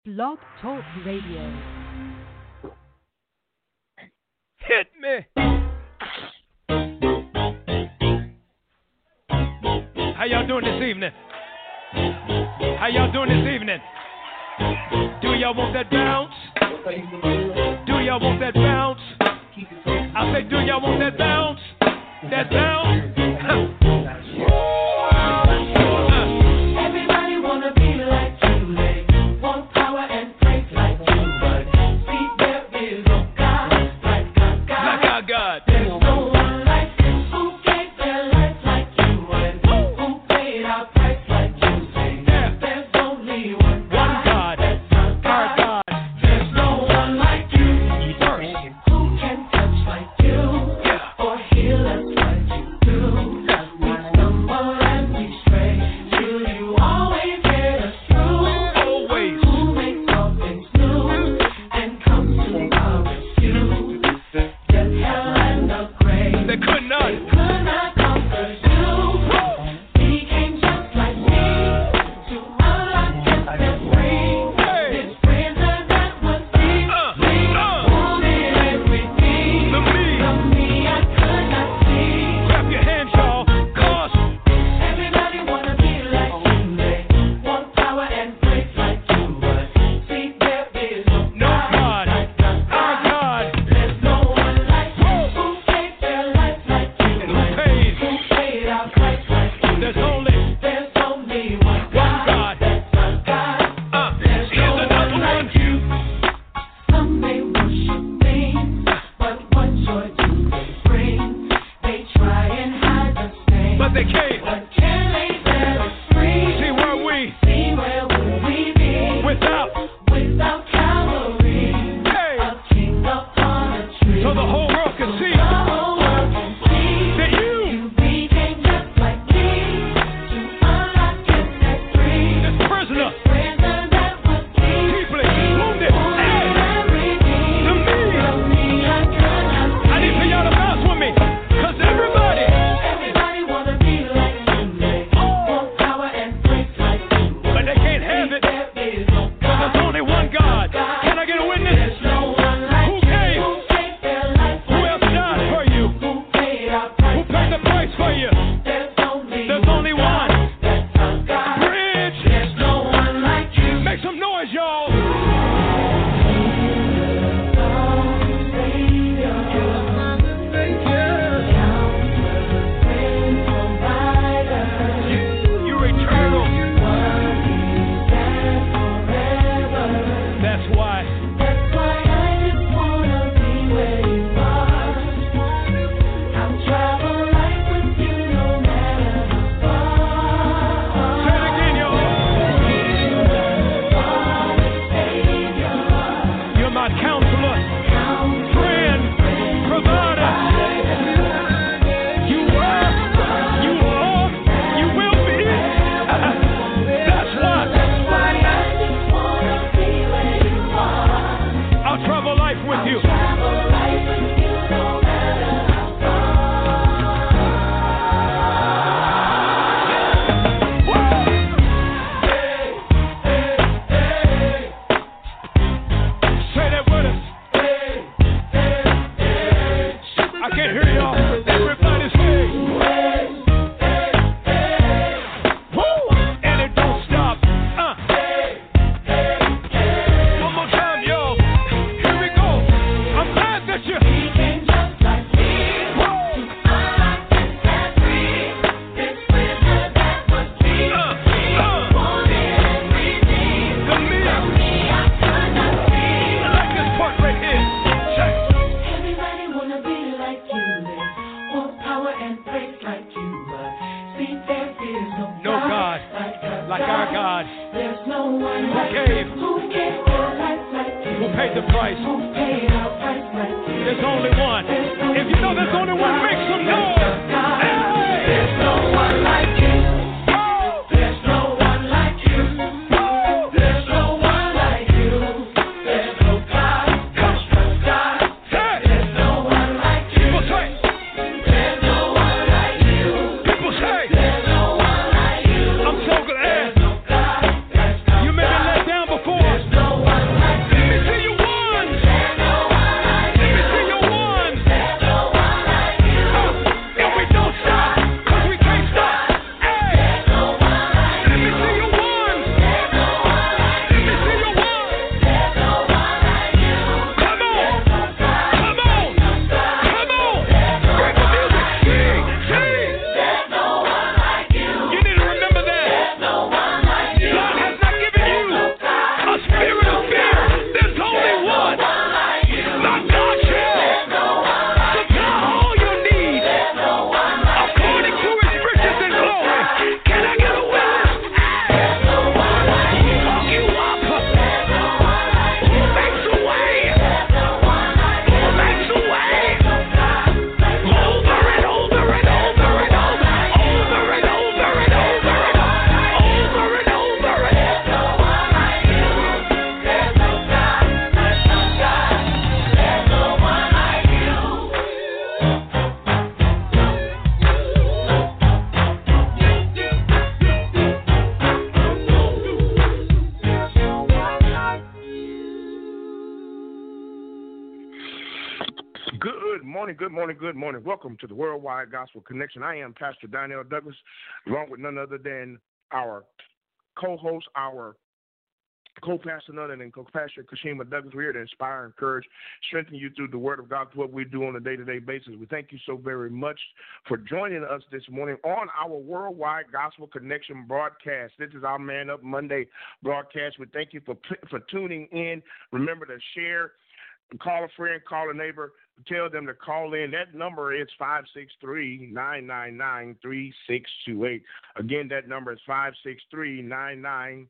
Blog Talk Radio. Hit me. How y'all doing this evening? How y'all doing this evening? Do y'all want that bounce? Do y'all want that bounce? I say, do y'all want that bounce? That bounce? Everybody wanna be like you, they want power and praise like you, but see there is no God like our God. Like our God. There's no one like you who gave their life like you and who paid our price like you. Say there's only one God. That's our God. There's no one like you who can touch like you or heal us like you do. We stumble and we stray, till you always get us through. Always. Who makes all things new and comes to our rescue? Death, hell, and the grave, They could not. could not conquer you. He came just like me to unlock and set free. This prisoner that was deep, wanted everything. The me. From me I could not see. Clap your hands, y'all. Cause Everybody wanna be like you, they want power and praise like you, but see there is no no God. like Our our God. God. There's no one like you who gave their life like you, And who pays? who paid our price like you. There's only There's only one God. God. That's our God. There's here's no another one one. like you. Some may worship things, but what joy do they bring? They try and hide the stain, But they can't. but can they set us free? See where we See where would we be without. without Calvary? Hey. A king upon a tree. So the whole world can see The whole world can see that you, you became just like me to unlock and set free. this prisoner, Prisoner that was deep, deeply wounded. Hey. the me I could not see. I need for y'all to bounce with me. Cause everybody wanna be like you, they want power and praise like you, but they can't have it. there is no Cause there's only one God. Can I get a witness? There's no one like Who you came? who gave their life Who else died for you? who paid our Who price paid the price for you? There's only one. That's our God. Bridge. There's no one like you. Make some noise, y'all. You're eternal. That's why. That's why I just wanna be where you are. I'll travel life with you no matter how far. Say it again, y'all. You're my counselor, friend, provider. You were, you are, you will be. That's why I'll travel life with you. Say that with us. I can't hear y'all. Everybody say. Woo! And it don't stop. One more time, y'all. Here we go. I'm glad that you. The me. I like this part right here. Check. Everybody wanna be like you, they want power and praise like you, but see there is No God like our God. There's no one Who like gave? you, who gave their life like you, Who paid the price? who paid our price like you. There's only one. If you know there's only one, make some noise. Hey! There's no one like you. There's no one like you. There's no one like you. There's no God. There's no God. Hey! There's no one like you. People say. There's no one like you. People say. There's no one like you. I'm so glad. There's no God. There's no You may be God. let down before. There's no Good morning, good morning, good morning. Welcome to the Worldwide Gospel Connection. I am Pastor Donnell Douglas, along with none other than our co-host, our co-pastor, none other than co-pastor Kashima Douglas. We're here to inspire, encourage, strengthen you through the Word of God, what we do on a day-to-day basis. We thank you so very much for joining us this morning on our Worldwide Gospel Connection broadcast. This is our Man Up Monday broadcast. We thank you for tuning in. Remember to share. Call a friend, call a neighbor, tell them to call in. That number is 563-999-3628. Again, that number is 563-999-3628.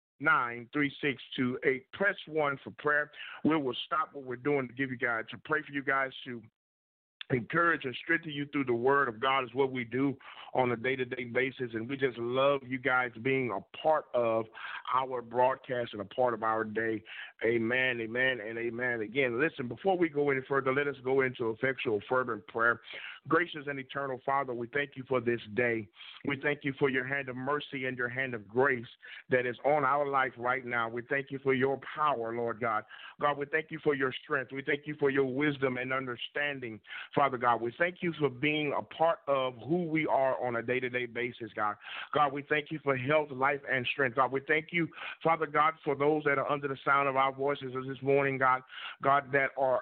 Press 1 for prayer. We will stop what we're doing to give you guys, to pray for you guys, to encourage and strengthen you through the Word of God is what we do on a day-to-day basis, and we just love you guys being a part of our broadcast and a part of our day. Amen, amen, and amen. Again, listen, before we go any further, let us go into effectual, fervent prayer. Gracious and eternal Father, we thank you for this day. We thank you for your hand of mercy and your hand of grace that is on our life right now. We thank you for your power, Lord God. God, we thank you for your strength. We thank you for your wisdom and understanding, Father God. We thank you for being a part of who we are on a day-to-day basis, God. God, we thank you for health, life, and strength. God, we thank you, Father God, for those that are under the sound of our voices this morning, God, that are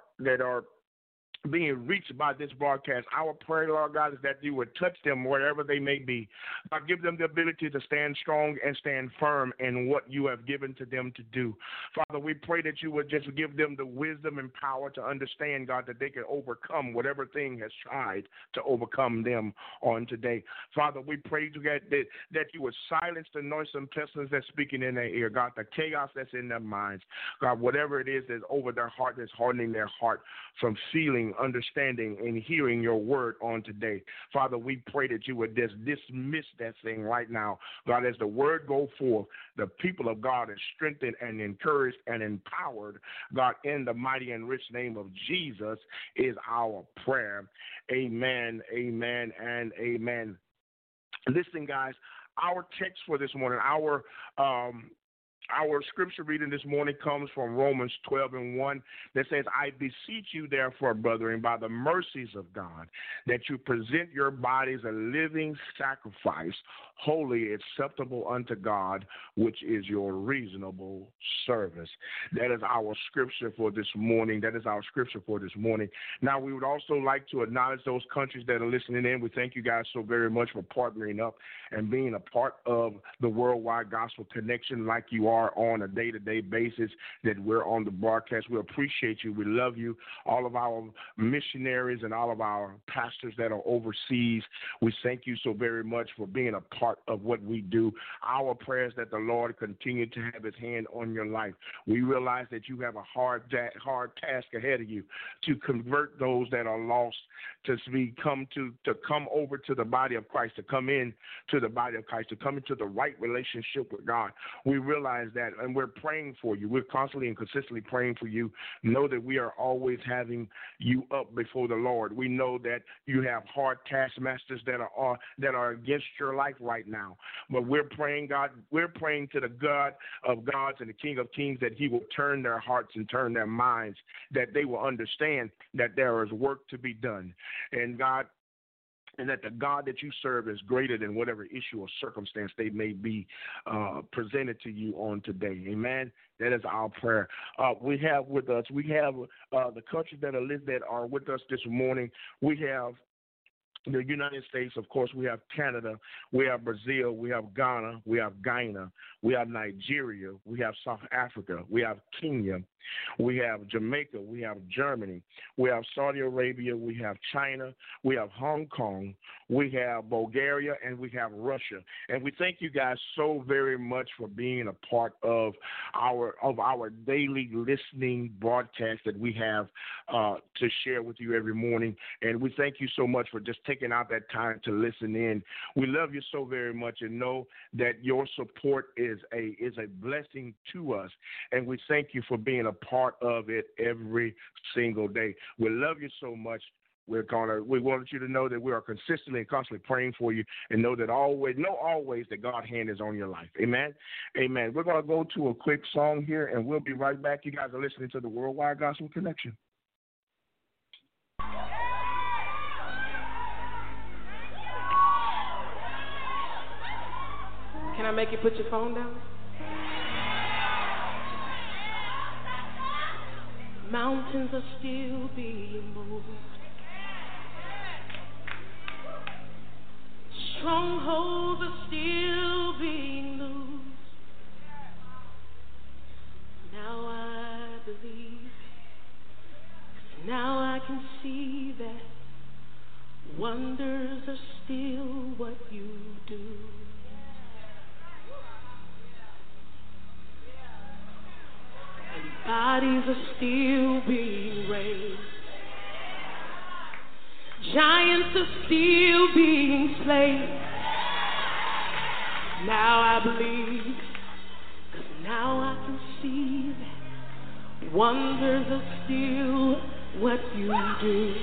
being reached by this broadcast. Our prayer, Lord God, is that you would touch them wherever they may be. God, give them the ability to stand strong and stand firm in what you have given to them to do. Father, we pray that you would just give them the wisdom and power to understand, God, that they can overcome whatever thing has tried to overcome them on today. Father, we pray that you would silence the noisome pestilence that's speaking in their ear, God, the chaos that's in their minds. God, whatever it is that's over their heart, that's hardening their heart from feeling, understanding, and hearing your word on today. Father, we pray that you would just dismiss that thing right now. God, as the word go forth, the people of God is strengthened and encouraged and empowered. God, in the mighty and rich name of Jesus is our prayer. Amen, amen, and amen. Listen, guys, our text for this morning, our scripture reading this morning comes from Romans 12:1 that says, I beseech you, therefore, brethren, by the mercies of God, that you present your bodies a living sacrifice, holy, acceptable unto God, which is your reasonable service. That is our scripture for this morning. Now, we would also like to acknowledge those countries that are listening in. We thank you guys so very much for partnering up and being a part of the Worldwide Gospel Connection like you are on a day-to-day basis, that we're on the broadcast. We appreciate you. We love you. All of our missionaries and all of our pastors that are overseas, we thank you so very much for being a part of what we do. Our prayers that the Lord continue to have his hand on your life. We realize that you have a hard task ahead of you to convert those that are lost to come over to the body of Christ, to come in to the body of Christ, to come into the right relationship with God. We realize that, and we're praying for you. We're constantly and consistently praying for you. Know that we are always having you up before the Lord. We know that you have hard taskmasters that are against your life right now. But we're praying, God, we're praying to the God of gods and the King of kings that he will turn their hearts and turn their minds, that they will understand that there is work to be done. And God, and that the God that you serve is greater than whatever issue or circumstance they may be presented to you on today. Amen. That is our prayer. We have with us, the countries that are with us this morning. We have the United States, of course. We have Canada, we have Brazil, we have Ghana, we have Guyana, we have Nigeria, we have South Africa, we have Kenya, we have Jamaica, we have Germany, we have Saudi Arabia, we have China, we have Hong Kong, we have Bulgaria, and we have Russia. And we thank you guys so very much for being a part of our daily listening broadcast that we have to share with you every morning. And we thank you so much for just taking out that time to listen in. We love you so very much and know that your support is a blessing to us. And we thank you for being a part of it every single day. We love you so much. We want you to know that we are consistently and constantly praying for you, and know that always that God's hand is on your life. Amen. Amen. We're going to go to a quick song here, and we'll be right back. You guys are listening to the Worldwide Gospel Connection. Can I make you put your phone down? Mountains are still being moved. Strongholds are still being loosed. Now I believe. Now I can see that wonders are still what you do. And bodies are still being raised. Giants are still being slain. Now I believe, 'cause now I can see that wonders are still what you do.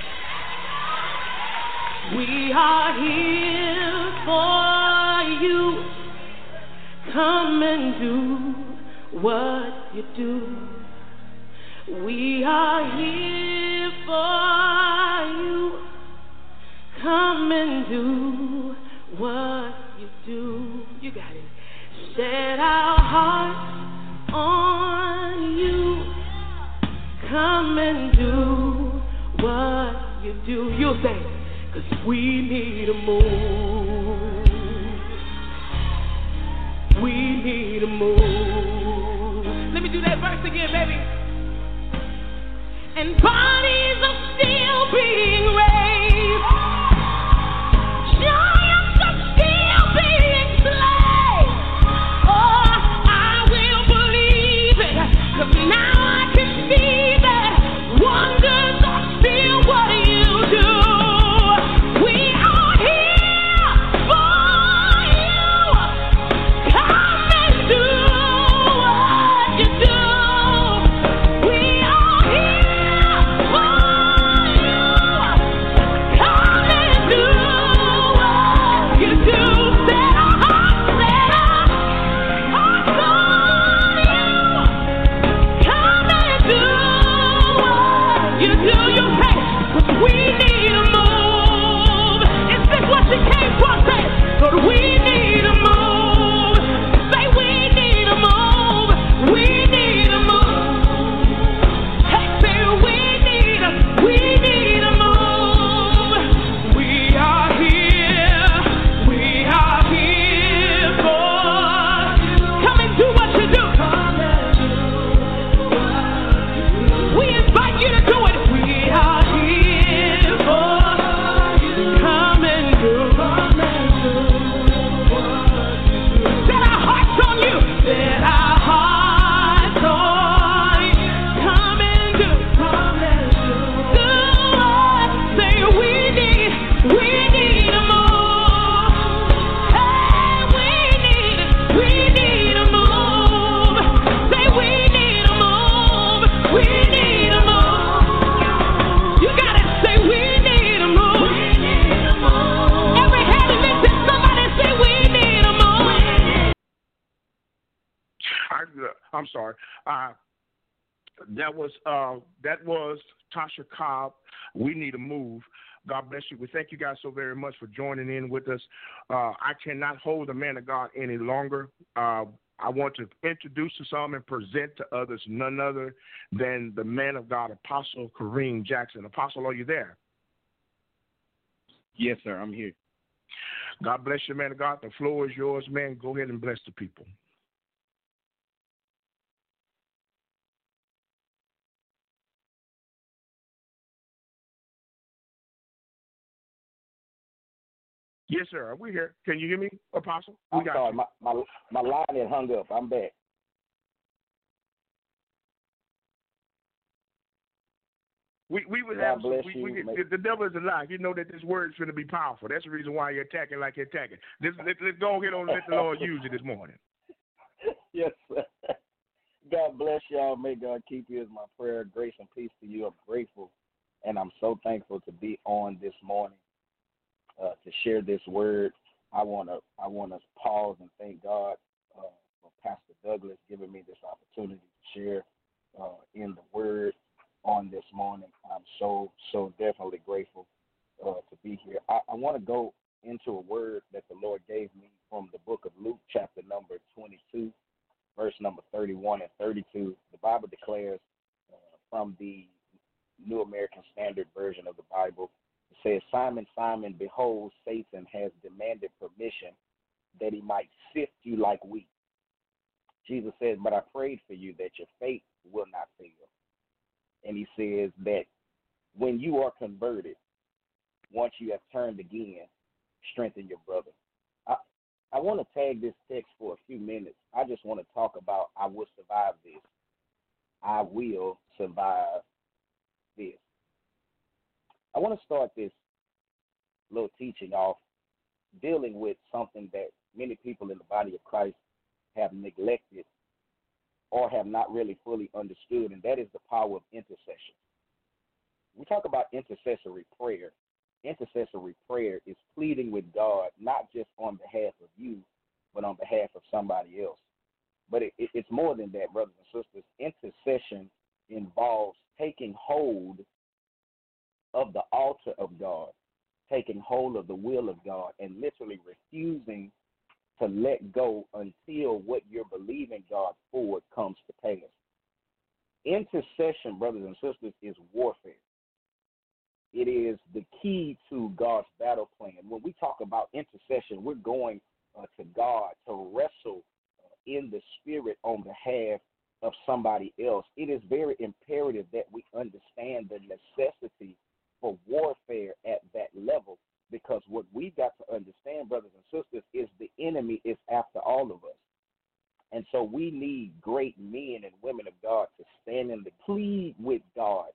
We are here for you. Come and do what you do. We are here for you. Come and do what you do. You got it. Set our hearts on you. Come and do what you do. You'll say, 'cause we need a move. We need a move. Let me do that verse again, baby. And bodies are still being raised. Giants are still being slain. Oh, I will believe it, 'cause now I can see that wonders are still what you do. We are here for you. Come and do what you do. We are here for you. Come and do what you do. Set our hearts on you. Come and do what you do. You say, 'cause we need a move. Is this what you came for? Say, but we need a move. Say we need a move. We need a move. Hey, say we need a move. We are here. We are here for you. Come and do what you do. We invite you to do it. We are here for you. Come and do. Set our hearts on you. Set our hearts on you. Come and do. Do what? Say we need a move. Hey, we need a move. Say we need a move. We need a move. You gotta say we need a move. Every hand lifted, somebody say we need a move. I'm sorry. That was Tasha Cobb. We need a move. God bless you. We thank you guys so very much for joining in with us. I cannot hold the man of God any longer. I want to introduce to some and present to others none other than the man of God, Apostle Kareem Jackson. Apostle, are you there? Yes, sir. I'm here. God bless you, man of God. The floor is yours, man. Go ahead and bless the people. Yes, sir. We're here. Can you hear me, Apostle? I'm sorry. My line had hung up. I'm back. We would God have bless some, you, the devil is alive. You know that this word is going to be powerful. That's the reason why you're attacking like you're attacking. Let's go ahead and let the Lord use it this morning. Yes, sir. God bless y'all. May God keep you is my prayer. Grace and peace to you. I'm grateful, and I'm so thankful to be on this morning to share this word. I want to pause and thank God for Pastor Douglas giving me this opportunity to share in the word on this morning. I'm so definitely grateful to be here. I want to go into a word that the Lord gave me from the book of Luke, Bible declares from the New American Standard Version of the Bible, it says, Simon, Simon, behold, Satan has demanded permission that he might sift you like wheat. Jesus says, but I prayed for you that your faith will not fail. And he says that when you are converted, once you have turned again, strengthen your brother. I want to tag this text for a few minutes. I just want to talk about I will survive this. I will survive this. I want to start this little teaching off dealing with something that many people in the body of Christ have neglected or have not really fully understood, and that is the power of intercession. We talk about intercessory prayer. Intercessory prayer is pleading with God, not just on behalf of you, but on behalf of somebody else. But it's more than that, brothers and sisters. Intercession involves taking hold of the altar of God, taking hold of the will of God, and literally refusing to let go until what you're believing God for comes to pass. Intercession, brothers and sisters, is warfare. It is the key to God's battle plan. When we talk about intercession, we're going to God to wrestle in the spirit on behalf of somebody else. It is very imperative that we understand the necessity for warfare at that level, because what we've got to understand, brothers and sisters, is the enemy is after all of us. And so we need great men and women of God to stand in the plead with God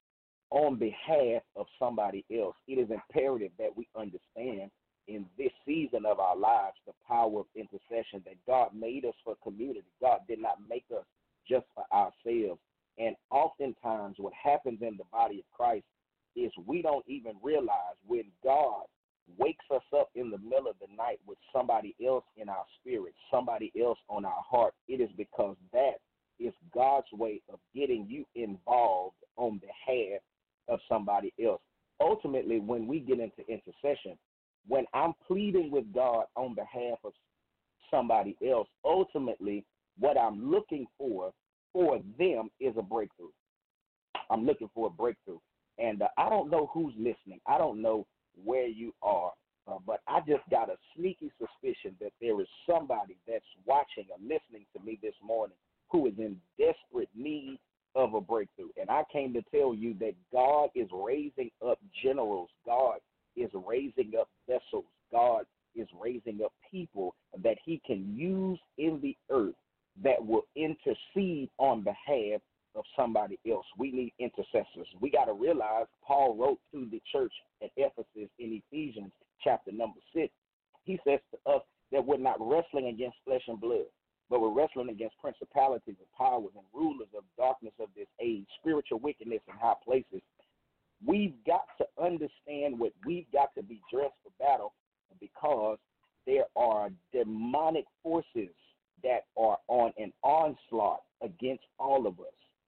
on behalf of somebody else. It is imperative that we understand in this season of our lives the power of intercession, that God made us for community. God did not make us just for ourselves. And oftentimes what happens in the body of Christ is we don't even realize when God wakes us up in the middle of the night with somebody else in our spirit, somebody else on our heart. It is because that is God's way of getting you involved on behalf of somebody else. Ultimately, when we get into intercession, when I'm pleading with God on behalf of somebody else, ultimately what I'm looking for them is a breakthrough. I'm looking for a breakthrough. And I don't know who's listening. I don't know where you are, but I just got a sneaky suspicion that there is somebody that's watching or listening to me this morning who is in desperate need of a breakthrough. And I came to tell you that God is raising up generals. God is raising up vessels. God is raising up people that he can use in the earth that will intercede on behalf of somebody else. We need intercessors. We got to realize Paul wrote to the church at Ephesus in Ephesians chapter number 6. He says to us that we're not wrestling against flesh and blood, but we're wrestling against principalities and powers and rulers of darkness of this age, spiritual wickedness in high places. We've got to understand what we've got to be dressed for battle, because there are demonic forces that are on an onslaught against all of us.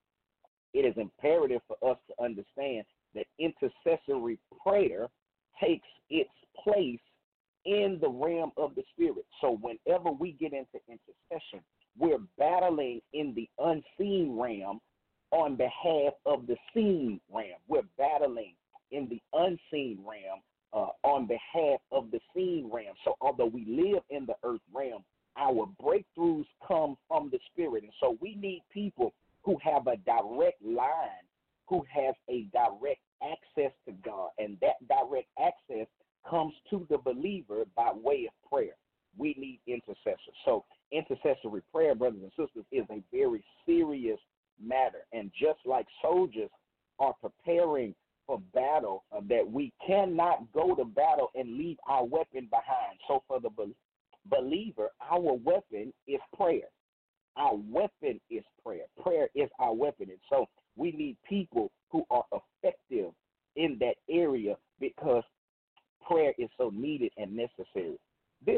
It is imperative for us to understand that intercessory prayer takes its place in the realm of the spirit. So whenever we get into intercession, we're battling in the unseen realm on behalf of the seen realm. We're battling in the unseen realm on behalf of the seen realm. So although we live in the earth realm, our breakthroughs come from the spirit. And so we need people who have a direct line, who have a direct access to God. And that direct access comes to the believer by way of prayer. We need intercessors. So intercessory prayer, brothers and sisters, is a very serious matter. And just like soldiers are preparing for battle, that we cannot go to battle and leave our weapon behind. So for the believer, our weapon is prayer. Our weapon is prayer. Prayer is our weapon. And so we need people who are effective in that area, because prayer is so needed and necessary. This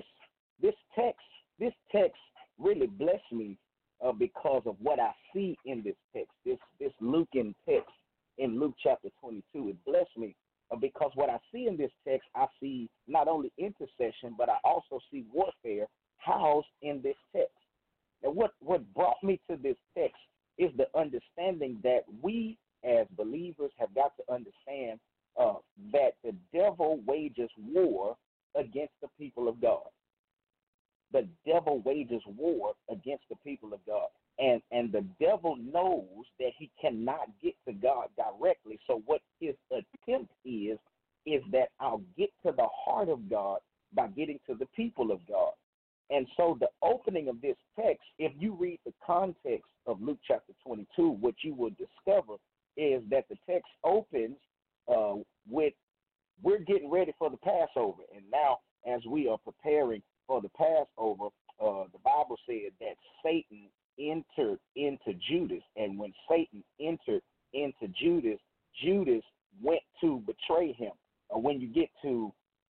text really blessed me because of what I see in this text, this Lucan text in Luke chapter 22. It blessed me because what I see in this text, I see not only intercession, but I also see warfare housed in this text. And what brought me to this text is the understanding that we as believers have got to understand that the devil wages war against the people of God. The devil wages war against the people of God. And the devil knows that he cannot get to God directly. So what his attempt is that I'll get to the heart of God by getting to the people of God. And so the opening of this text, if you read the context of Luke chapter 22, what you will discover is that the text opens with, we're getting ready for the Passover. And now as we are preparing for the Passover, the Bible said that Satan entered into Judas. And when Satan entered into Judas, Judas went to betray him. When you get to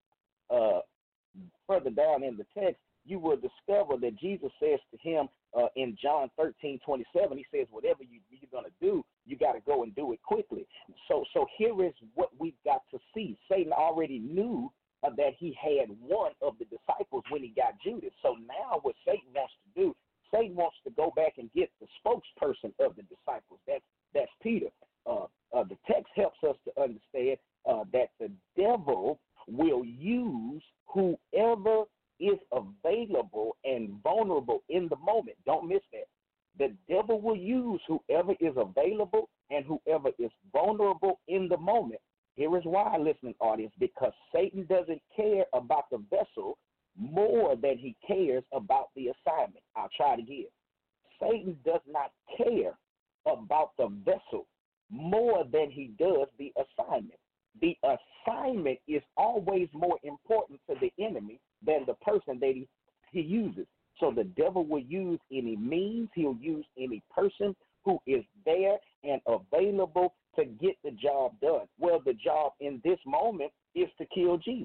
further down in the text, you will discover that Jesus says to him in John 13:27, he says, whatever you're going to do, you got to go and do it quickly. So here is what we've got to see. Satan already knew that he had one of the disciples when he got Judas. So now what Satan wants to do, Satan wants to go back and get the spokesperson of the disciples. That's Peter. The text helps us to understand that the devil will use whoever is available and vulnerable in the moment. Don't miss that. The devil will use whoever is available and whoever is vulnerable in the moment. Here is why, listening audience, because Satan doesn't care about the vessel more than he cares about the assignment. I'll try it again. Satan does not care about the vessel more than he does the assignment. The assignment is always more important to the enemy than the person that he uses. So the devil will use any means, he'll use any person who is there and available to get the job done. Well, the job in this moment is to kill Jesus.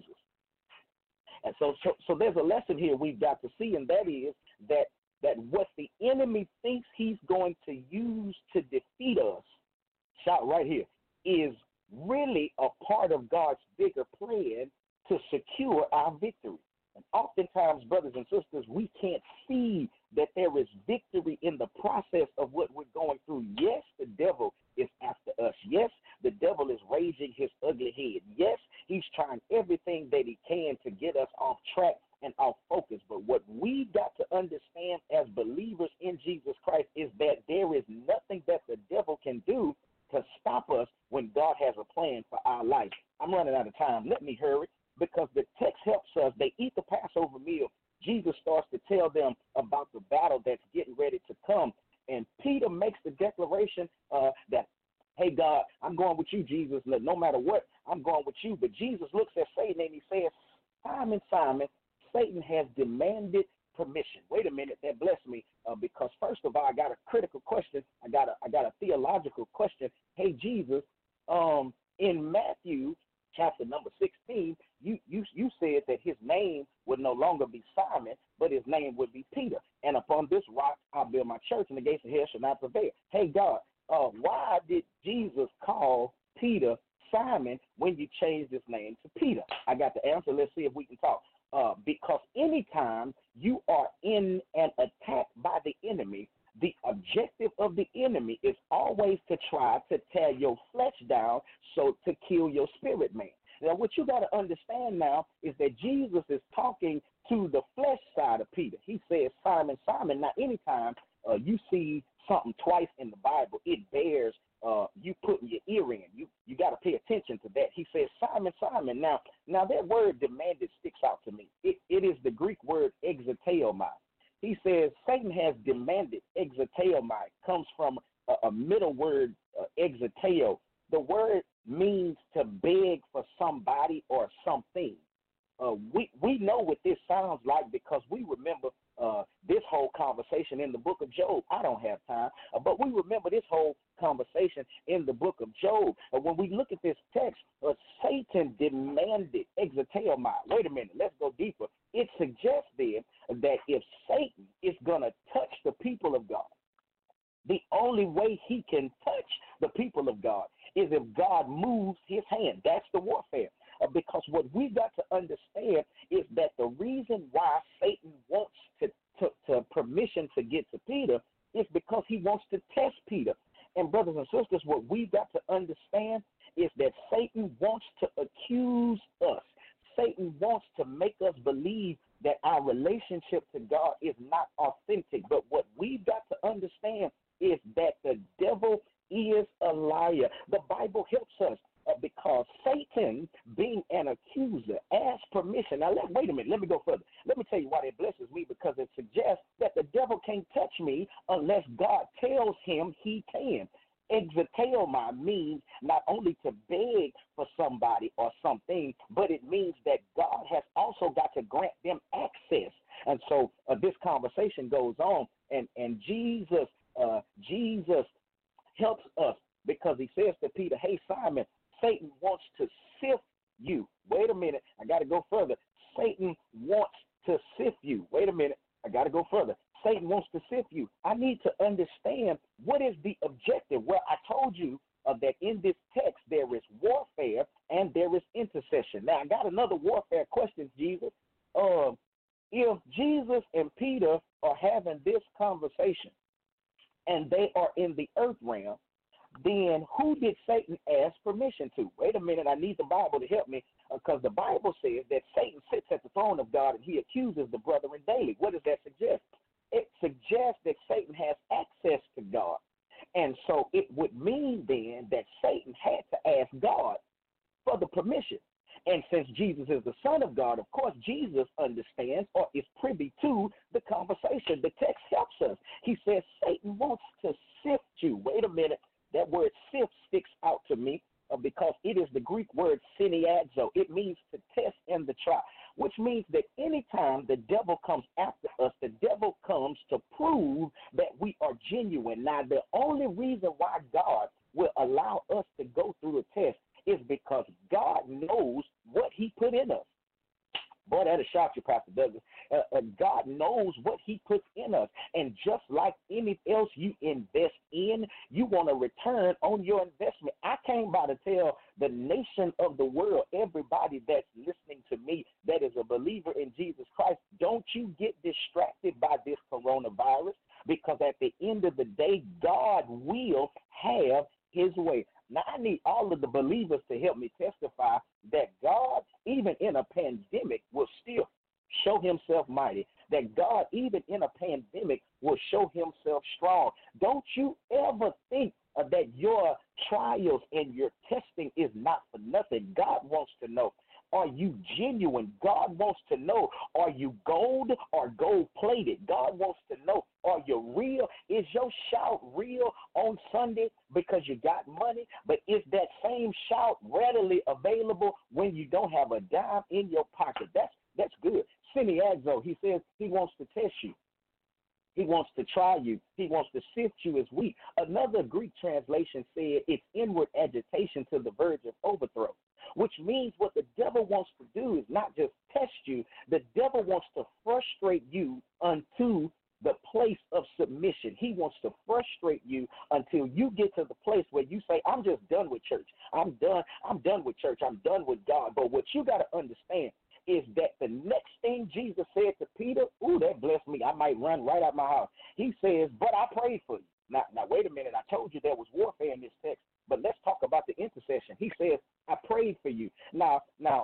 And so there's a lesson here we've got to see, and that is that what the enemy thinks he's going to use to defeat us, shout right here, is really a part of God's bigger plan to secure our victory. And oftentimes, brothers and sisters, we can't see that there is victory in the process of what we're going through. Yes, the devil is after us. Yes, the devil is raising his ugly head. Yes, he's trying everything that he can to get us off track and off focus. But what we got to understand as believers in Jesus Christ is that there is nothing that the devil can do to stop us when God has a plan for our life. I'm running out of time. Let me hurry, because the text helps us. They eat the Passover meal. Jesus starts to tell them about the battle that's getting ready to come. And Peter makes the declaration that, hey, God, I'm going with you, Jesus. No matter what, I'm going with you. But Jesus looks at Satan and he says, Simon, Simon, Satan has demanded permission. Wait a minute, that blessed me, because first of all, I got a critical question. I got a theological question. Hey, Jesus, in Matthew chapter number 16, you said that his name would no longer be Simon, but his name would be Peter. And upon this rock I'll build my church, and the gates of hell shall not prevail. Hey, God, why did Jesus call Peter Simon when you changed his name to Peter? I got the answer. Let's see if we can talk. Because anytime you are in an attack by the enemy, the objective of the enemy is always to try to tear your flesh down, so to kill your spirit man. Now, what you got to understand now is that Jesus is talking to the flesh side of Peter. He says, Simon, Simon. Now, anytime you see something twice in the Bible, it bears you putting your ear in. You got to pay attention to that. He says, Simon, Simon. Now that word demanded sticks out to me. It is the Greek word exoteomai. He says Satan has demanded. Exoteomai comes from a middle word, exoteo. The word means to beg for somebody or something. We know what this sounds like because we remember this whole conversation in the book of Job. I don't have time, but we remember this whole conversation in the book of Job. When we look at this text, Satan demanded exoteomai. Wait a minute, let's go deeper. It suggests then that if Satan is going to touch the people of God, the only way he can touch the people of God is if God moves his hand. That's the warfare. Because what we've got to understand is that the reason why Satan wants to permission to get to Peter It's because he wants to test Peter. And brothers and sisters, what we've got to understand is that Satan wants to accuse us. Satan wants to make us believe that our relationship to God is not authentic. But what we've got to understand is that the devil is a liar. The Bible helps us because Satan, being an accuser, asks permission. Now, wait a minute. Let me go further. Let me tell you why it blesses me, because it suggests that the devil can't touch me unless God tells him he can. Exotelma means not only to beg for somebody or something, but it means that God has also got to grant them access. And so this conversation goes on, and Jesus helps us because he says to Peter, hey, Simon, Satan wants to sift you. Wait a minute. I got to go further. Satan wants to sift you. Wait a minute. I got to go further. Satan wants to sift you. I need to understand what is the objective. Well, I told you that in this text there is warfare and there is intercession. Now, I got another warfare question, Jesus. If Jesus and Peter are having this conversation and they are in the earth realm, then who did Satan ask permission to? Wait a minute, I need the Bible to help me, because the Bible says that Satan sits at the throne of God and he accuses the brethren daily. What does that suggest? It suggests that Satan has access to God. And so it would mean then that Satan had to ask God for the permission. And since Jesus is the Son of God, of course, Jesus understands or is privy to the conversation. The text helps us. He says Satan wants to sift you. Wait a minute. That word sift sticks out to me because it is the Greek word syniadzo. It means to test and to try, which means that anytime the devil comes after us, the devil comes to prove that we are genuine. Now, the only reason why God will allow us to go through the test is because God knows what he put in us. Boy, that'll shock you, Pastor Douglas. God knows what he puts in us. And just like anything else you invest in, you want a return on your investment. I came by to tell the nation of the world, everybody that's listening to me that is a believer in Jesus Christ, don't you get distracted by this coronavirus, because at the end of the day, God will have his way. Now, I need all of the believers to help me testify that God, even in a pandemic, will still show himself mighty, that God, even in a pandemic, will show himself strong. Don't you ever think that your trials and your testing is not for nothing. God wants to know, are you genuine? God wants to know, are you gold or gold-plated? God wants to know, are you real? Is your shout real on Sunday because you got money? But is that same shout readily available when you don't have a dime in your pocket? That's good. Syniadzo, he says he wants to test you. He wants to try you. He wants to sift you as wheat. Another Greek translation said it's inward agitation to the verge of overthrow, which means what the devil wants to do is not just test you. The devil wants to frustrate you unto the place of submission. He wants to frustrate you until you get to the place where you say, I'm just done with church. I'm done with church. I'm done with God. But what you got to understand is that the next thing Jesus said to Peter, ooh, that blessed me. I might run right out my house. He says, but I prayed for you. Now, wait a minute. I told you there was warfare in this text, but let's talk about the intercession. He says, I prayed for you. Now,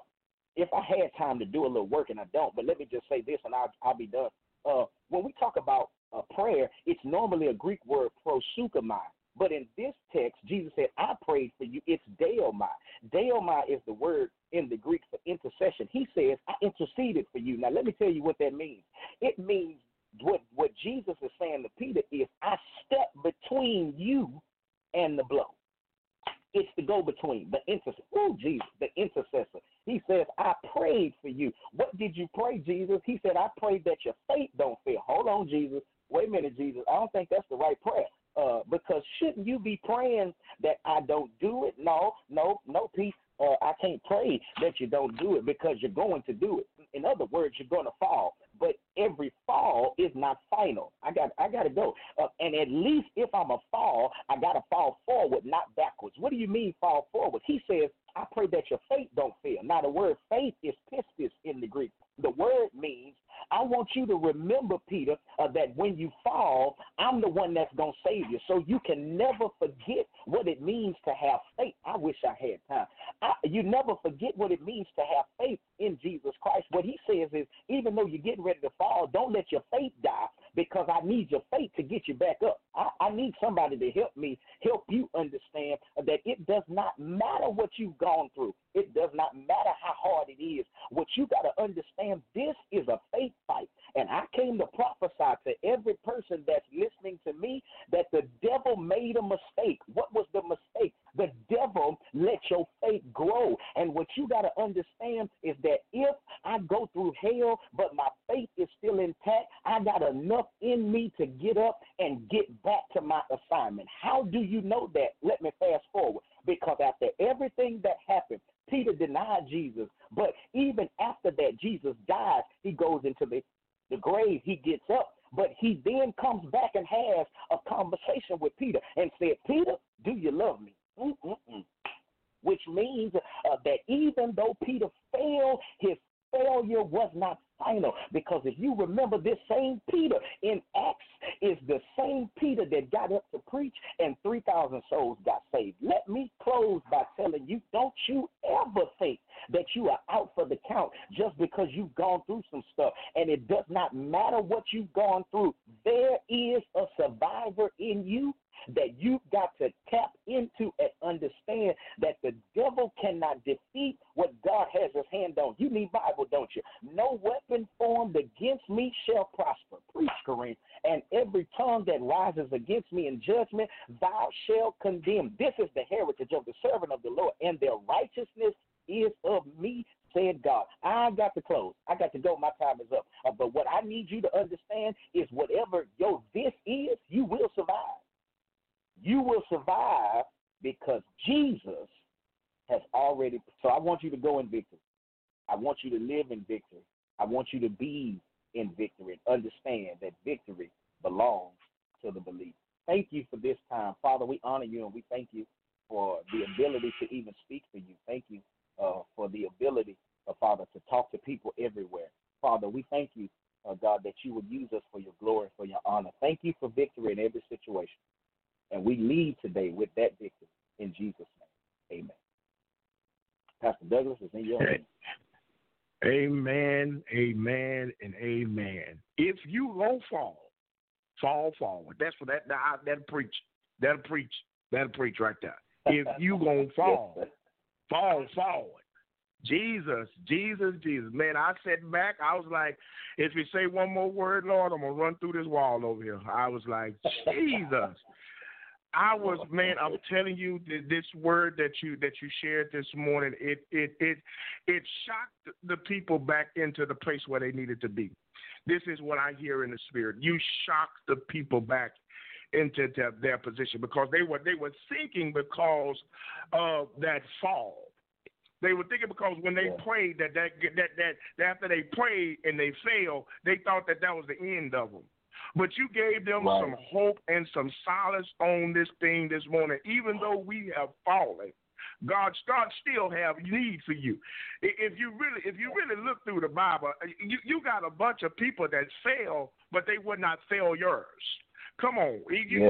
if I had time to do a little work, and I don't, but let me just say this, and I'll be done. When we talk about prayer, it's normally a Greek word, proseuchomai. But in this text, Jesus said, I prayed for you. It's deomai. Deomai is the word in the Greek for intercession. He says, I interceded for you. Now, let me tell you what that means. It means what Jesus is saying to Peter is, I step between you and the blow. It's the go-between, the intercessor. Oh, Jesus, the intercessor. He says, I prayed for you. What did you pray, Jesus? He said, I prayed that your faith don't fail. Hold on, Jesus. Wait a minute, Jesus. I don't think that's the right prayer. Because shouldn't you be praying that I don't do it? No, Pete. I can't pray that you don't do it because you're going to do it. In other words, you're going to fall. But every fall is not final. I got to go. And at least if I'm a fall, I got to fall forward, not backwards. What do you mean fall forward? He says, I pray that your faith don't fail. Now, the word faith is pistis in the Greek. The word means I want you to remember, Peter, that when you fall, I'm the one that's going to save you. So you can never forget what it means to have faith. I wish I had time. You never forget what it means to have faith in Jesus Christ. What he says is, even though you're getting ready to fall, don't let your faith die, because I need your faith to get you back up. I need somebody to help you understand that it does not matter what you've gone through. It does not matter how hard it is. What you got to understand, this is a faith fight. And I came to prophesy to every person that's listening to me that the devil made a mistake. What was the mistake? The devil let your faith grow. And what you got to understand is that if I go through hell, but my faith is still intact, I got enough in me to get up and get back to my assignment. How do you know that? Let me fast forward. Because after everything that happened, Peter denied Jesus. But even after that, Jesus dies. He goes into the grave. He gets up. But he then comes back and has a conversation with Peter and said, Peter, do you love me? Which means that even though Peter failed, his failure was not final. Because if you remember, this same Peter in Acts is the same Peter that got up to preach and 3,000 souls got saved. Let me close by telling you, don't you ever think that you are out for the count just because you've gone through some stuff. And it does not matter what you've gone through. There is a survivor in you that you've got to tap into and understand that the devil cannot defeat what God has his hand on. You need Bible, don't you? No weapon formed against me shall prosper. Preach, Kareem. And every tongue that rises against me in judgment, thou shalt condemn. This is the heritage of the servant of the Lord, and their righteousness is of me, said God. I got to close. I got to go. My time is up. But what I need you to understand is whatever this is, you will survive. You will survive because Jesus has already. So I want you to go in victory. I want you to live in victory. I want you to be in victory and understand that victory belongs to the believer. Thank you for this time. Father, we honor you and we thank you for the ability to even speak for you. Thank you for the ability, Father, to talk to people everywhere. Father, we thank you, God, that you would use us for your glory, for your honor. Thank you for victory in every situation. And we leave today with that victory in Jesus' name. Amen. Pastor Douglas is in your hands. Amen, amen, and amen. If you won't fall forward. That's for that'll preach. That'll preach right there. If you gonna fall, Yes, fall forward. Jesus. Man, I sat back. I was like, if you say one more word, Lord, I'm going to run through this wall over here. I was like, Jesus. I'm telling you, this word that you shared this morning, it shocked the people back into the place where they needed to be. This is what I hear in the spirit. You shocked the people back into their position because they were thinking because of that fall. They were thinking because when they prayed that after they prayed and they failed, they thought that was the end of them. But you gave them some hope and some solace on this thing this morning. Even though we have fallen, God still have need for you. If you really look through the Bible, you got a bunch of people that fail, but they would not fail yours. Come on. If you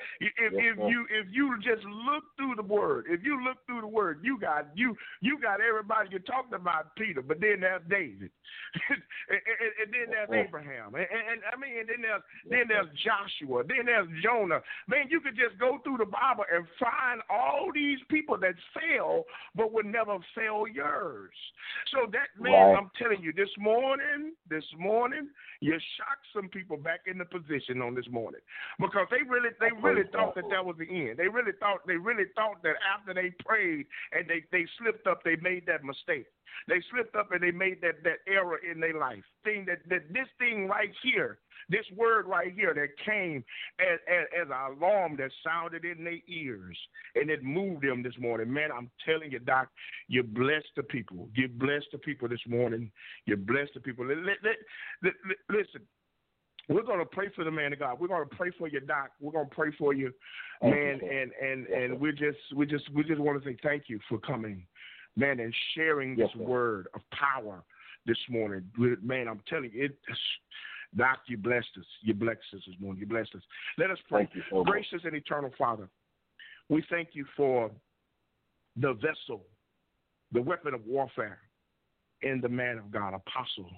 just look through the word, you got everybody. You're talking about Peter, but then there's David, and then there's Abraham, and then there's Joshua, then there's Jonah. Man, you could just go through the Bible and find all these people that fail, but would never fail yours. So that man, I'm telling you, this morning, you shocked some people back in the position on this morning. Because they really thought that was the end. They really thought that after they prayed and they slipped up, they made that mistake. They slipped up and they made that error in their life. That this thing right here, this word right here that came as an alarm that sounded in their ears and it moved them this morning. Man, I'm telling you, Doc, you blessed the people. You blessed the people this morning. You blessed the people. Listen. We're going to pray for the man of God. We're going to pray for you, Doc. We're going to pray for you, man. And we just want to say thank you for coming, man, and sharing this word of power, this morning. Man, I'm telling you, Doc, you blessed us. You blessed us this morning. You blessed us. Let us pray. Thank you so much. Gracious and eternal Father, we thank you for the vessel, the weapon of warfare in the man of God, Apostle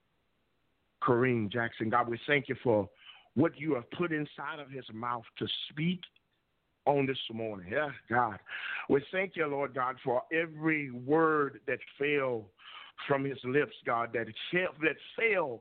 Kareem Jackson. God, we thank you for what you have put inside of his mouth to speak on this morning. Yeah, God. We thank you, Lord God, for every word that fell from his lips, God, that fell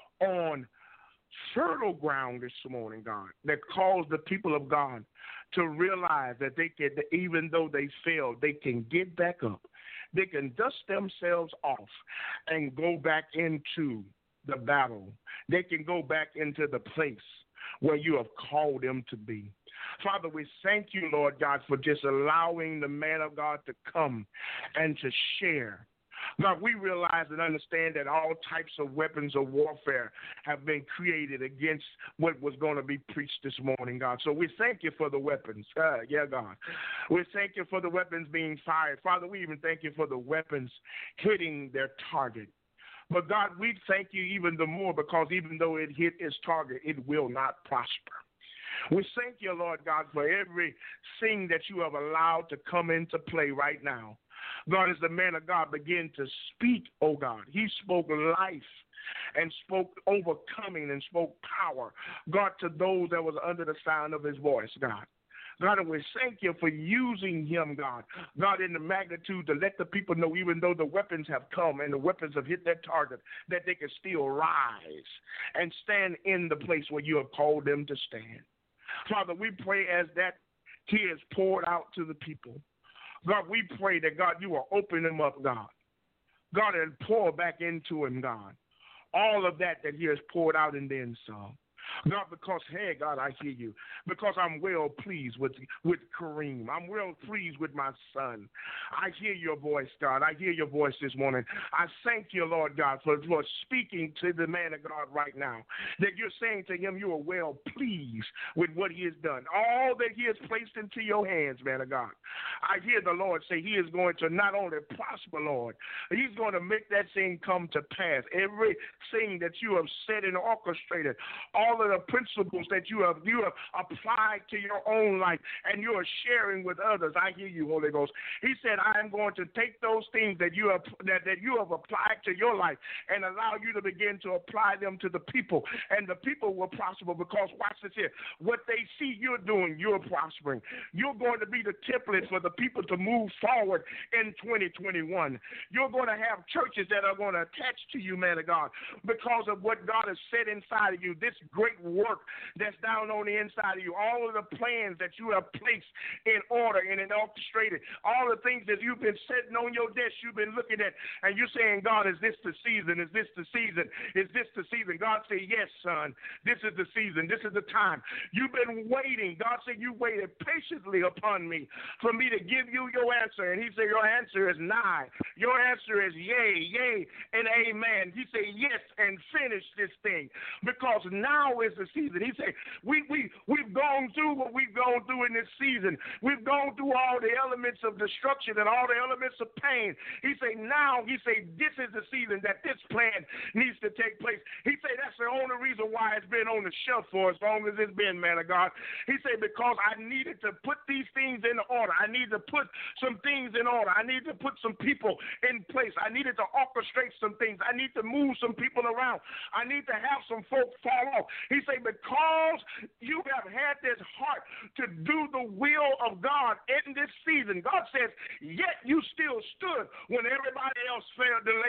on fertile ground this morning, God, that caused the people of God to realize that they can, even though they failed, they can get back up. They can dust themselves off and go back into the battle. They can go back into the place where you have called them to be. Father, we thank you, Lord God, for just allowing the man of God to come and to share. God, we realize and understand that all types of weapons of warfare have been created against what was going to be preached this morning, God. So we thank you for the weapons. Yeah, God. We thank you for the weapons being fired. Father, we even thank you for the weapons hitting their target. But, God, we thank you even the more because even though it hit its target, it will not prosper. We thank you, Lord God, for everything that you have allowed to come into play right now. God, as the man of God began to speak, oh God, he spoke life and spoke overcoming and spoke power, God, to those that was under the sound of his voice, God. God, and we thank you for using him, God. God, in the magnitude to let the people know, even though the weapons have come and the weapons have hit their target, that they can still rise and stand in the place where you have called them to stand. Father, we pray as that tear is poured out to the people. God, we pray that, God, you will open them up, God. God, and pour back into him, God, all of that he has poured out and then some. God, because, hey, God, I hear you. Because I'm well pleased with Kareem. I'm well pleased with my son. I hear your voice, God. I hear your voice this morning. I thank you, Lord God, for speaking to the man of God right now. That you're saying to him you are well pleased with what he has done. All that he has placed into your hands, man of God. I hear the Lord say he is going to not only prosper, Lord, he's going to make that thing come to pass. Everything that you have said and orchestrated, all of the principles that you have applied to your own life and you are sharing with others. I hear you, Holy Ghost. He said, I am going to take those things that you have applied to your life and allow you to begin to apply them to the people, and the people will prosper because, watch this here, what they see you're doing, you're prospering. You're going to be the template for the people to move forward in 2021. You're going to have churches that are going to attach to you, man of God, because of what God has said inside of you, this great work that's down on the inside of you, all of the plans that you have placed in order and orchestrated, all the things that you've been sitting on your desk, you've been looking at, and you're saying, God, is this the season? Is this the season? Is this the season? God said, yes, son, this is the season. This is the time. You've been waiting. God said, you waited patiently upon me for me to give you your answer. And he said, your answer is nigh. Your answer is yea, and amen. He said, yes, and finish this thing, because now is the season. He said, we've gone through what we've gone through in this season. We've gone through all the elements of destruction and all the elements of pain. He said, now, this is the season that this plan needs to take place. He said, that's the only reason why it's been on the shelf for as long as it's been, man of God. He said, because I needed to put these things in order. I need to put some things in order. I need to put some people in place. I needed to orchestrate some things. I need to move some people around. I need to have some folk fall off. He said, because you have had this heart to do the will of God in this season, God says, yet you still stood when everybody else fell to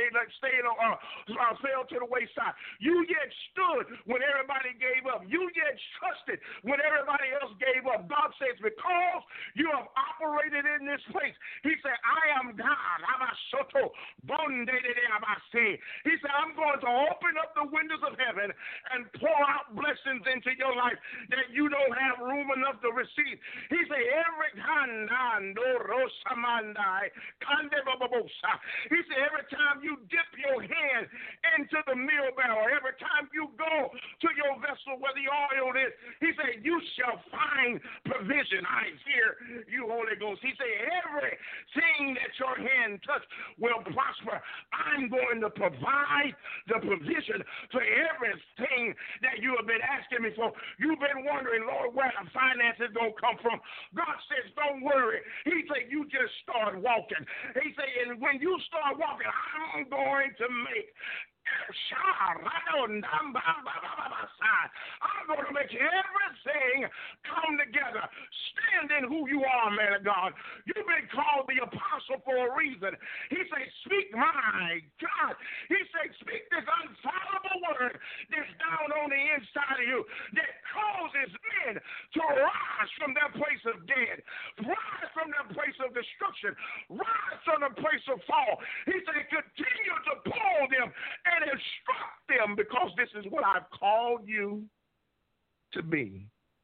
the wayside. You yet stood when everybody gave up. You yet trusted when everybody else gave up. God says, because you have operated in this place, he said, I am God. He said, I'm going to open up the windows of heaven and pour out blessings into your life that you don't have room enough to receive. He said, every time, He said, every time you dip your hand into the meal barrel, every time you go to your vessel where the oil is, he said, you shall find provision. I hear you, Holy Ghost. He said, everything that your hand touch will prosper. I'm going to provide the provision for everything that you have been asking me for. You've been wondering, Lord, where the finances going to come from. God says, don't worry. He said, you just start walking. He said, and when you start walking, I'm going to make I'm going to make everything come together. Stand in who you are, man of God. You've been called the apostle for a reason. He said, speak, my God. He said, speak this unfallible word that's down on the inside of you that causes men to rise from their place of dead, rise from their place of destruction, rise from the place of fall. He said, continue to pull them and instruct them, because this is what I've called you to be.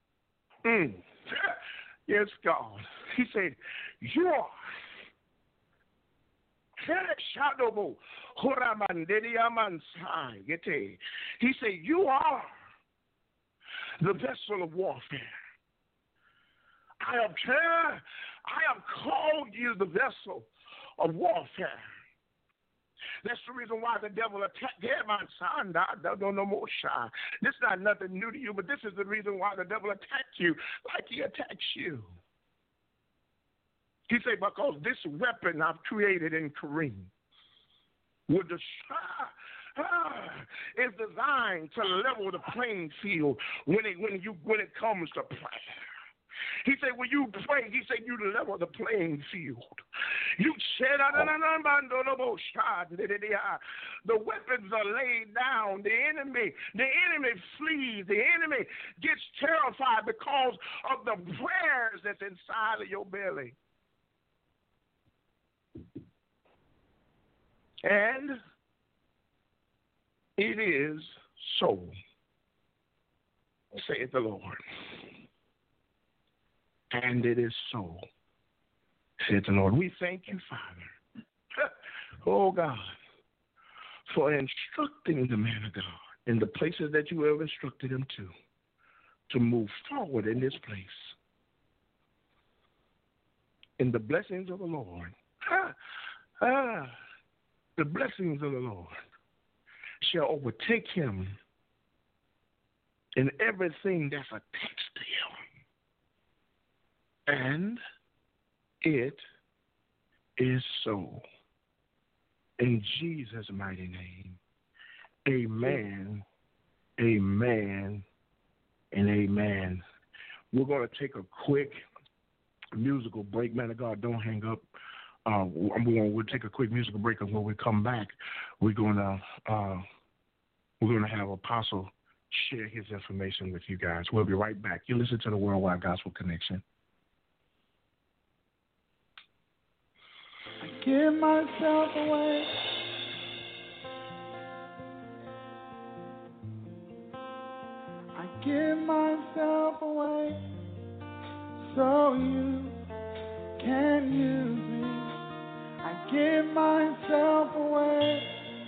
Yes, God. He said, you are. He said, you are the vessel of warfare. I have called you the vessel of warfare. That's the reason why the devil attacked my son. No more shy. This is not nothing new to you, but this is the reason why the devil attacked you like he attacks you. He said, because this weapon I've created in Kareem is designed to level the playing field when it comes to prayer. He said, when you pray, he said, you level the playing field. You said, the weapons are laid down. The enemy flees. The enemy gets terrified because of the prayers that's inside of your belly. And it is so, saith the Lord. And it is so, said the Lord. We thank you, Father, oh God, for instructing the man of God in the places that you have instructed him to move forward in this place. In the blessings of the Lord, the blessings of the Lord shall overtake him in everything that's attached to him. And it is so. In Jesus' mighty name, amen, amen, and amen. We're going to take a quick musical break. Man of God, don't hang up. We'll take a quick musical break, and when we come back, we're going to have Apostle share his information with you guys. We'll be right back. You listen to the Worldwide Gospel Connection. Give myself away. I give myself away so you can use me. I give myself away.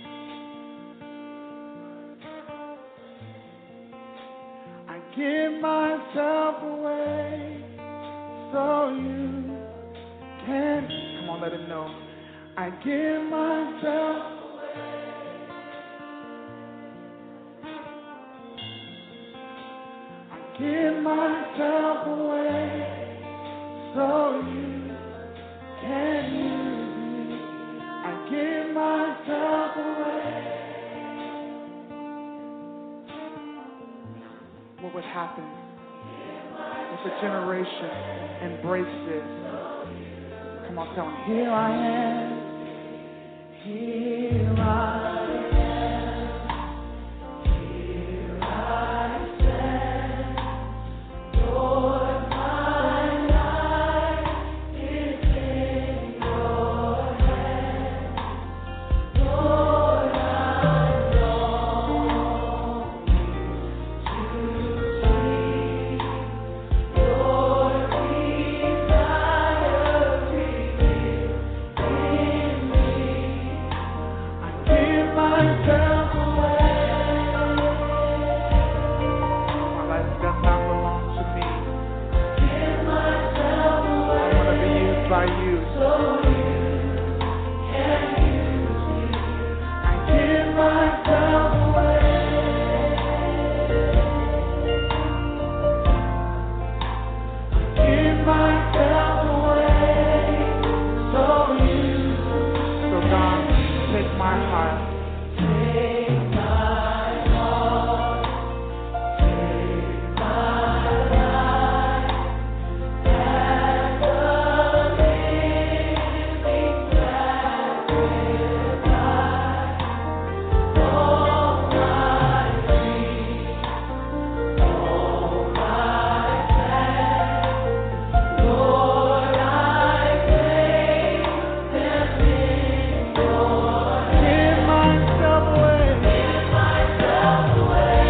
I give myself away so you can. Come on, let him know. I give myself away. I give myself away so you can use me. I give myself away. What would happen if a generation embraced this? Come on, tell him, here I am. Here I am, here I stand, Lord, my life is in your hands, Lord, I long to see your desire. are used. I give myself away. Give myself away. So God, take my heart. Take my heart. Take my life. As a living sacrifice. All my dreams, all my plans, Lord, I place them in your hands. Give myself away. Give myself away.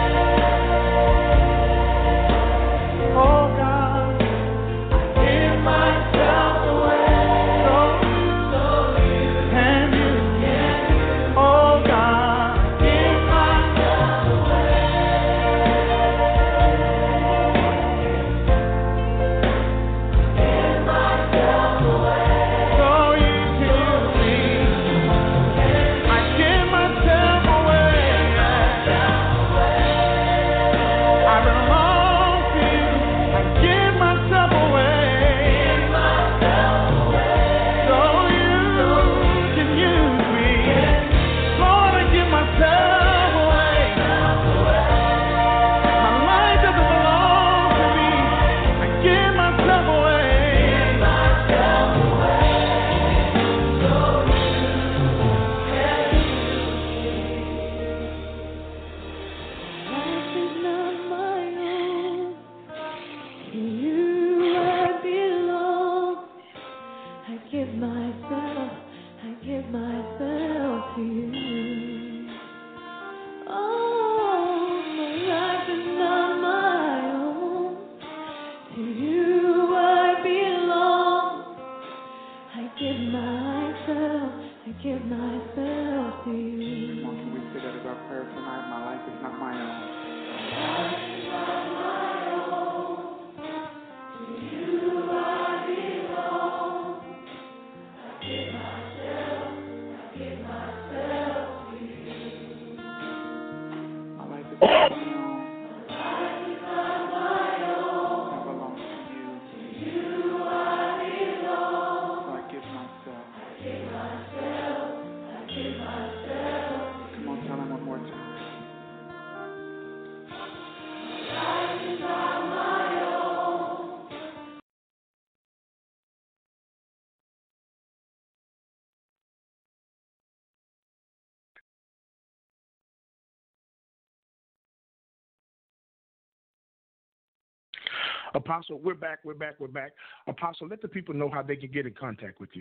Oh God, I give myself away. So you can use. Oh God, I give myself away. Give myself away. So you can use me. I give myself away. I belong to you. I give myself away. So you can use me. Lord, I give myself away. My life doesn't belong to me. I give myself away. Life is not my own. To you I belong. I give myself to you. Oh, my life is not my own. To you I belong. I give myself to you. Come on, can we say that as our prayer tonight? My life is not my own. My life is not my own. I belong to you. So I give myself. Come on, tell him one more time. Apostle, we're back. Apostle, let the people know how they can get in contact with you.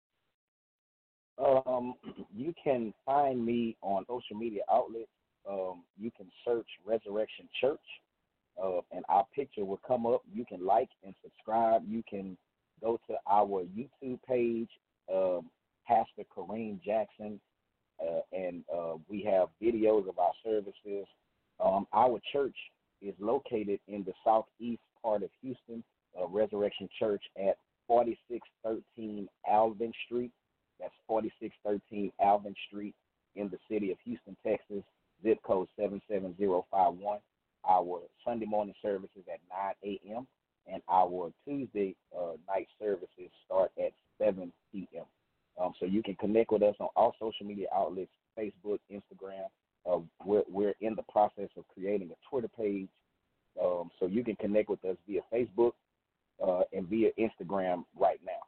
You can find me on social media outlets. You can search Resurrection Church, and our picture will come up. You can like and subscribe. You can go to our YouTube page, Pastor Kareem Jackson, and we have videos of our services. Our church is located in the southeast part of Houston, Resurrection Church at 4613 Alvin Street. That's 4613 Alvin Street in the city of Houston, Texas, zip code 77051. Our Sunday morning services at 9 a.m. and our Tuesday night services start at 7 p.m. So you can connect with us on all social media outlets, Facebook, Instagram. We're in the process of creating a Twitter page. So you can connect with us via Facebook and via Instagram right now.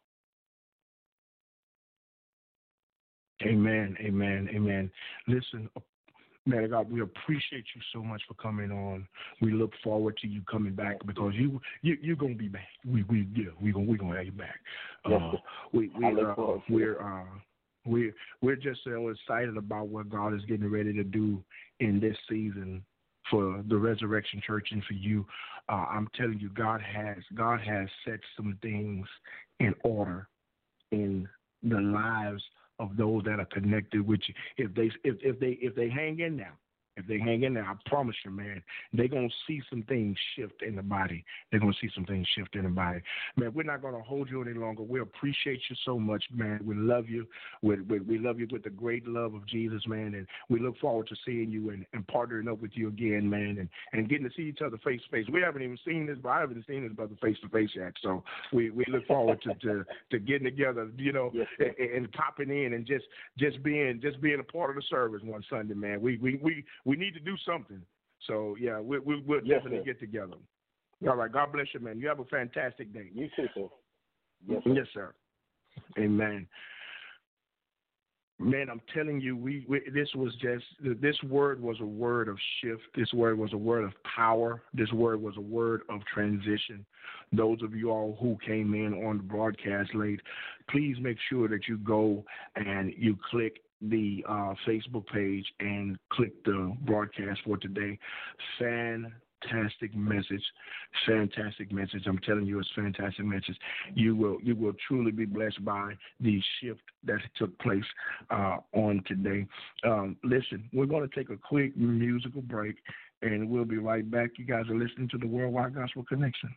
Amen. Listen, man of God, we appreciate you so much for coming on. We look forward to you coming back because you're gonna be back. We're gonna have you back. We're just so excited about what God is getting ready to do in this season for the Resurrection Church and for you. I'm telling you, God has set some things in order in the lives of those that are connected with you. If they hang in now, if they hang in there, I promise you, man, they're going to see some things shift in the body. They're going to see some things shift in the body. Man, we're not going to hold you any longer. We appreciate you so much, man. We love you. We love you with the great love of Jesus, man, and we look forward to seeing you and partnering up with you again, man, and getting to see each other face to face. We haven't even seen this, but I haven't seen this brother face to face yet, so we look forward to getting together, you know, yes, and popping in and just being a part of the service one Sunday, man. We need to do something. So yeah, we'll definitely get together. All right, God bless you, man. You have a fantastic day. You too, sir. Yes, sir. Yes, sir. Amen. Man, I'm telling you, this word was a word of shift. This word was a word of power. This word was a word of transition. Those of you all who came in on the broadcast late, please make sure that you go and you click the Facebook page and click the broadcast for today. Fantastic message. I'm telling you, it's fantastic message. You will truly be blessed by the shift that took place on today. Listen, we're going to take a quick musical break, and we'll be right back. You guys are listening to the Worldwide Gospel Connection.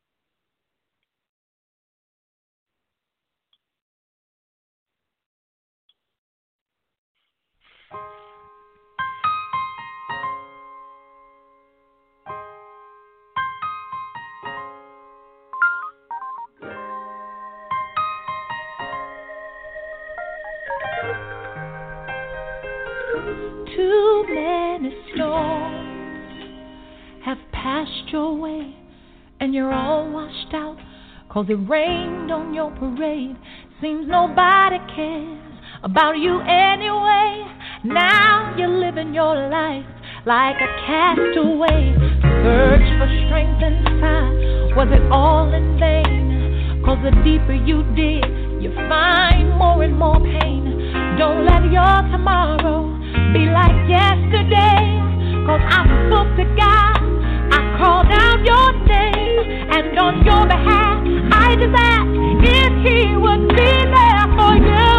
Too many storms have passed your way, and you're all washed out, 'cause it rained on your parade. Seems nobody cares about you anyway. Now you're living your life like a castaway. Search for strength inside, was it all in vain? 'Cause the deeper you dig, you find more and more pain. Don't let your tomorrow be like yesterday, 'cause I spoke to God, I called out your name, and on your behalf, I just asked if He would be there for you.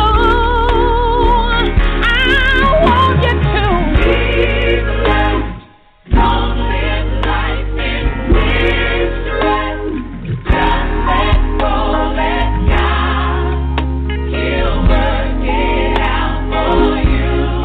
I want you to be blessed. Don't live life in misery. Just let go, let God. He'll work it out for you.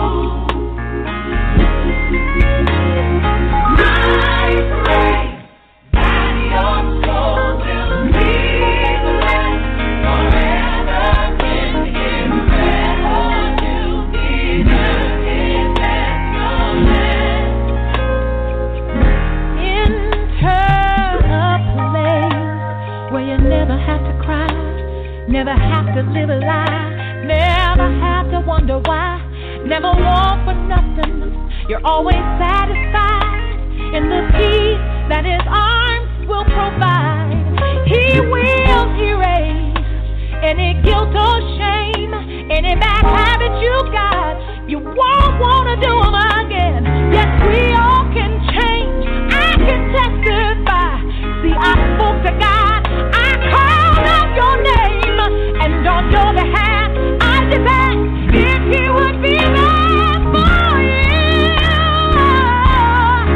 Never have to live a lie, never have to wonder why, never want for nothing, you're always satisfied in the peace that His arms will provide. He will erase any guilt or shame, any bad habits you got, you won't want to do them again. Yes, we all can change, I can testify. See, I spoke to God, I called out your name, and on your behalf, I just asked if He would be there for you.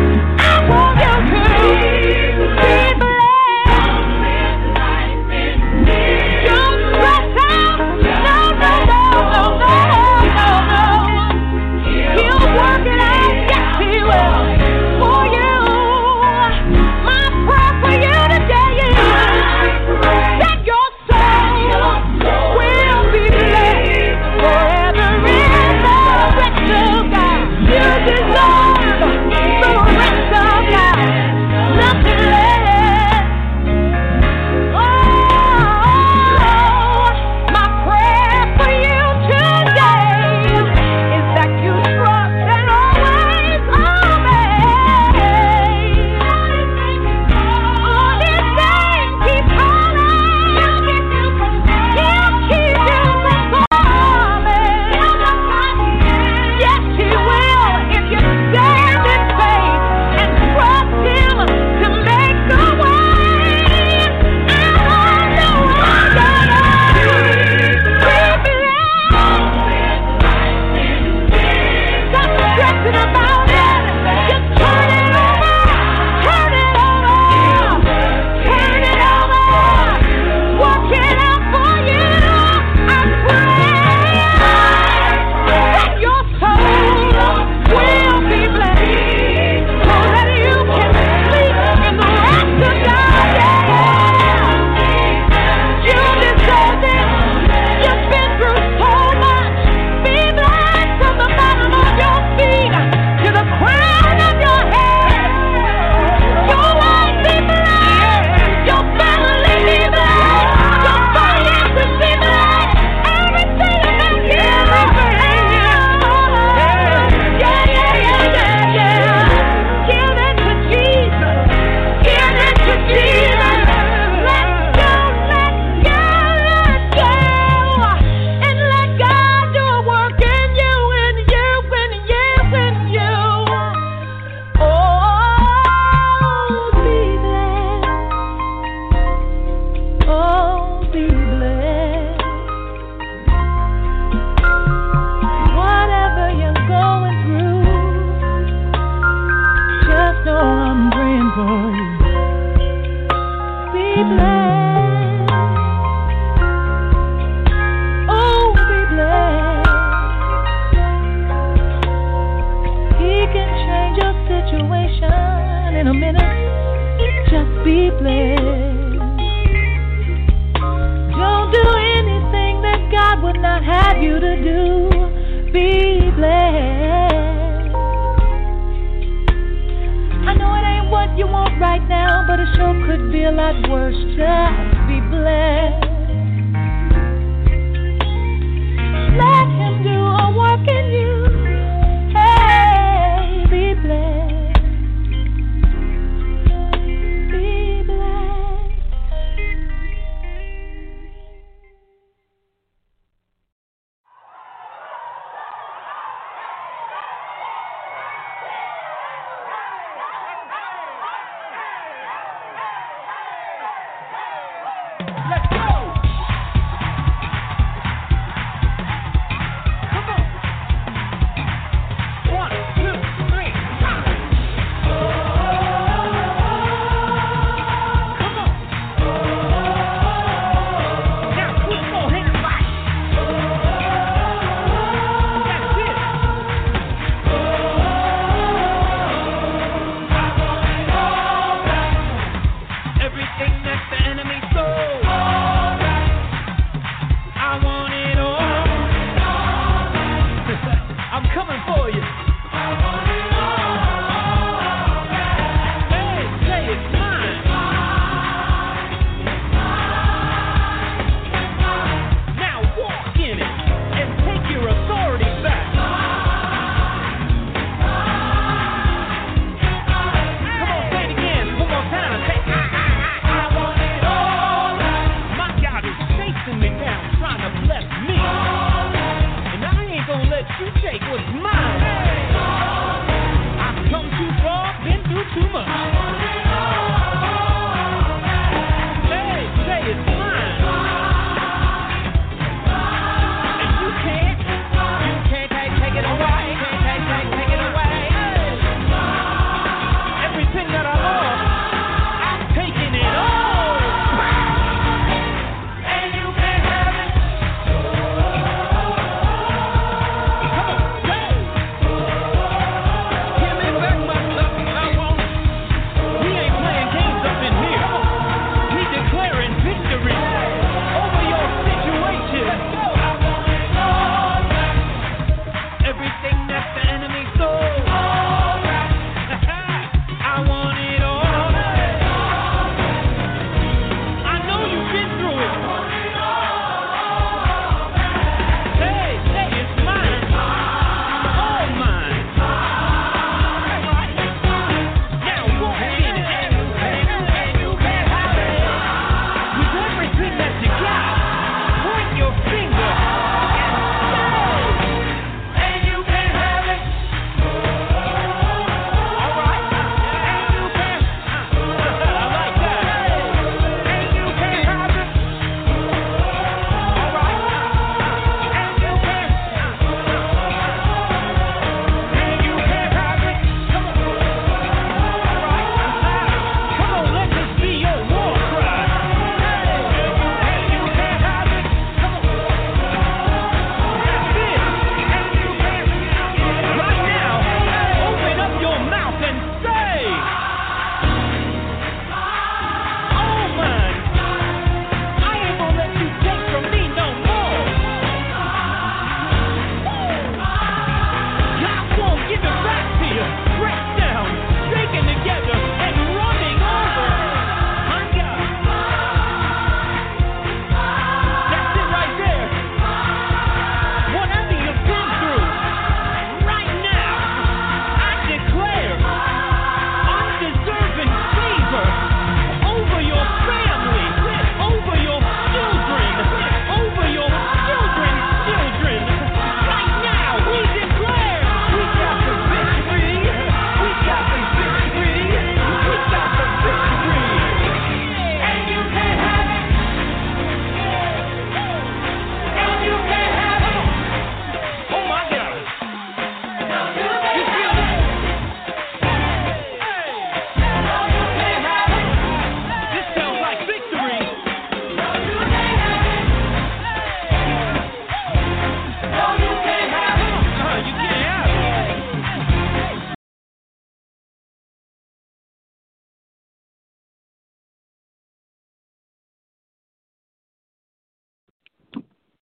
I want you to be blessed. Don't live life in you to do. Be blessed. I know it ain't what you want right now, but it sure could be a lot worse. Just be blessed. Let him do a work in you. Hey, be blessed. Be blessed. Let's go! Come on! 1, 2, 3, come on! Now put your hands right. That's it. Everything that the enemy stole, I want it all. I'm coming for you. Hey, say it's mine. Now walk in it and take your authority back. Come on, say it again. One more time. Say, I want it all. My God is chasing me down, trying to bless me. And I ain't gonna let you take what's mine. I've come too far, been through too much. Hey, say it's mine. And you can't take it away. Can't take it away. Everything that I lost, I'm taking it all. And you can have it. Come on, say. Give me back my stuff. I want it.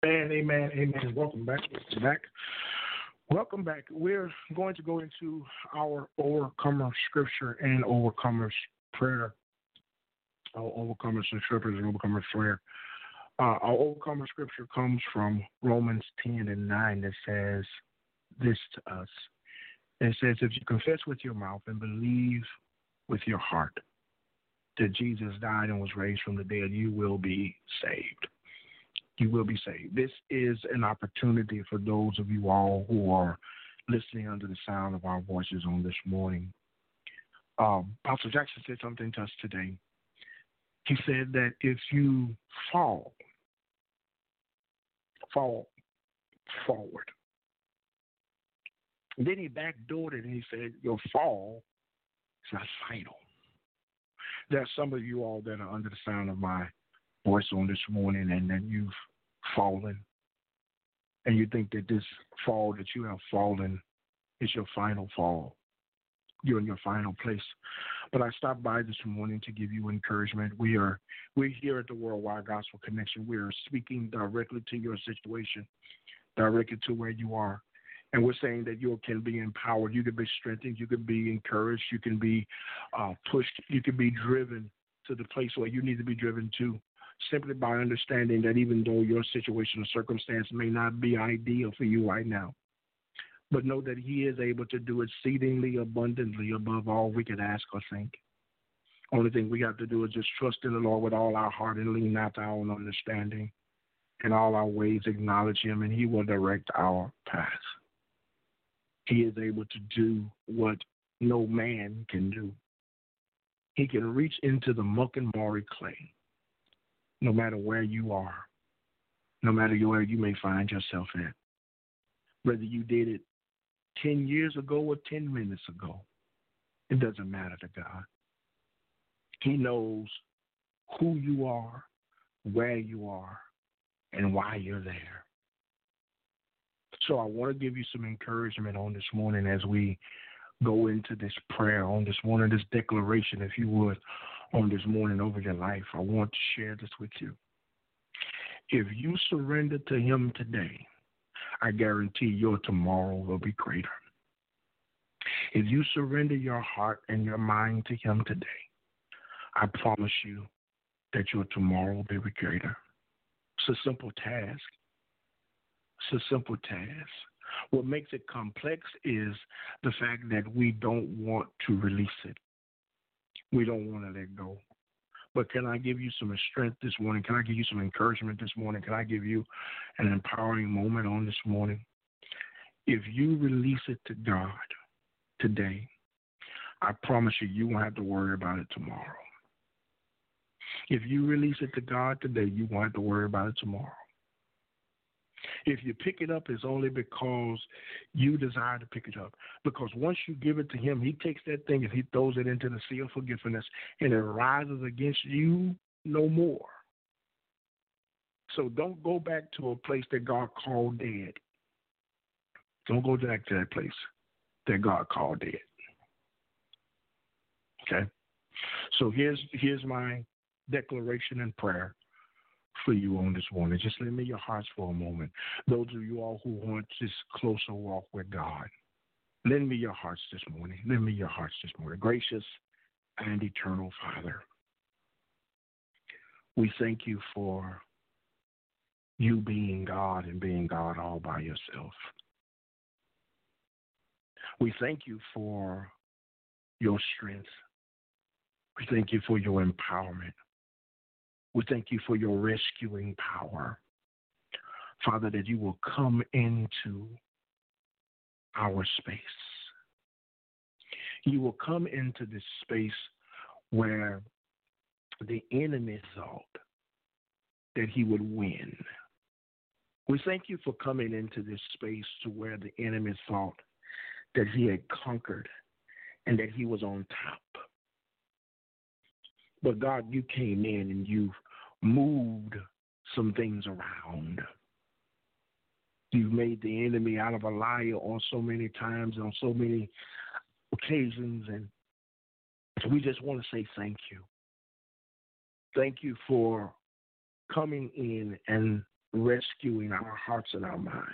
And amen, amen. Welcome back. Welcome back. We're going to go into our overcomer scripture and overcomer's prayer. Our overcomer's scripture and overcomer's prayer. Our overcomer scripture comes from Romans 10:9 that says this to us. It says, if you confess with your mouth and believe with your heart that Jesus died and was raised from the dead, you will be saved. You will be saved. This is an opportunity for those of you all who are listening under the sound of our voices on this morning. Pastor Jackson said something to us today. He said that if you fall forward. And then he backdoored it and he said, your fall is not final. There are some of you all that are under the sound of my voice on this morning, and then you've fallen, and you think that this fall that you have fallen is your final fall. You're in your final place. But I stopped by this morning to give you encouragement. We're here at the Worldwide Gospel Connection. We're speaking directly to your situation, directly to where you are. And we're saying that you can be empowered, you can be strengthened, you can be encouraged, you can be pushed, you can be driven to the place where you need to be driven to, simply by understanding that even though your situation or circumstance may not be ideal for you right now, but know that he is able to do exceedingly abundantly above all we can ask or think. Only thing we have to do is just trust in the Lord with all our heart and lean not to our own understanding. In all our ways acknowledge him, and he will direct our path. He is able to do what no man can do. He can reach into the muck and miry clay, no matter where you are, no matter where you may find yourself at. Whether you did it 10 years ago or 10 minutes ago, it doesn't matter to God. He knows who you are, where you are, and why you're there. So I want to give you some encouragement on this morning as we go into this prayer on this morning, this declaration, if you would, on this morning over your life. I want to share this with you. If you surrender to him today, I guarantee your tomorrow will be greater. If you surrender your heart and your mind to him today, I promise you that your tomorrow will be greater. It's a simple task. It's a simple task. What makes it complex is the fact that we don't want to release it. We don't want to let go. But can I give you some strength this morning? Can I give you some encouragement this morning? Can I give you an empowering moment on this morning? If you release it to God today, I promise you, you won't have to worry about it tomorrow. If you release it to God today, you won't have to worry about it tomorrow. If you pick it up, it's only because you desire to pick it up. Because once you give it to him, he takes that thing and he throws it into the sea of forgiveness, and it rises against you no more. So don't go back to a place that God called dead. Don't go back to that place that God called dead. Okay? So here's my declaration and prayer for you on this morning. Just lend me your hearts for a moment. Those of you all who want this closer walk with God, lend me your hearts this morning. Lend me your hearts this morning. Gracious and eternal Father, we thank you for you being God and being God all by yourself. We thank you for your strength. We thank you for your empowerment. We thank you for your rescuing power. Father, that you will come into our space. You will come into this space where the enemy thought that he would win. We thank you for coming into this space to where the enemy thought that he had conquered and that he was on top. But God, you came in and you've moved some things around. You've made the enemy out of a liar on so many times and on so many occasions, and we just want to say thank you. Thank you for coming in and rescuing our hearts and our minds.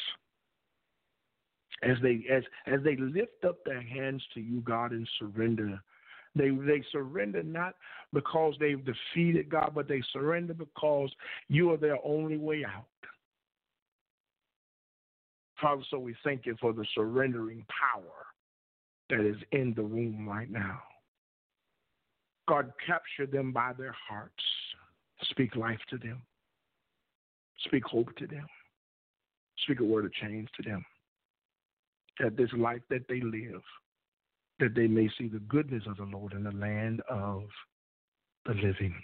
As they lift up their hands to you, God, and surrender, they surrender not because they've defeated God, but they surrender because you are their only way out. Father, so we thank you for the surrendering power that is in the room right now. God, capture them by their hearts. Speak life to them. Speak hope to them. Speak a word of change to them. That this life that they live, that they may see the goodness of the Lord in the land of the living.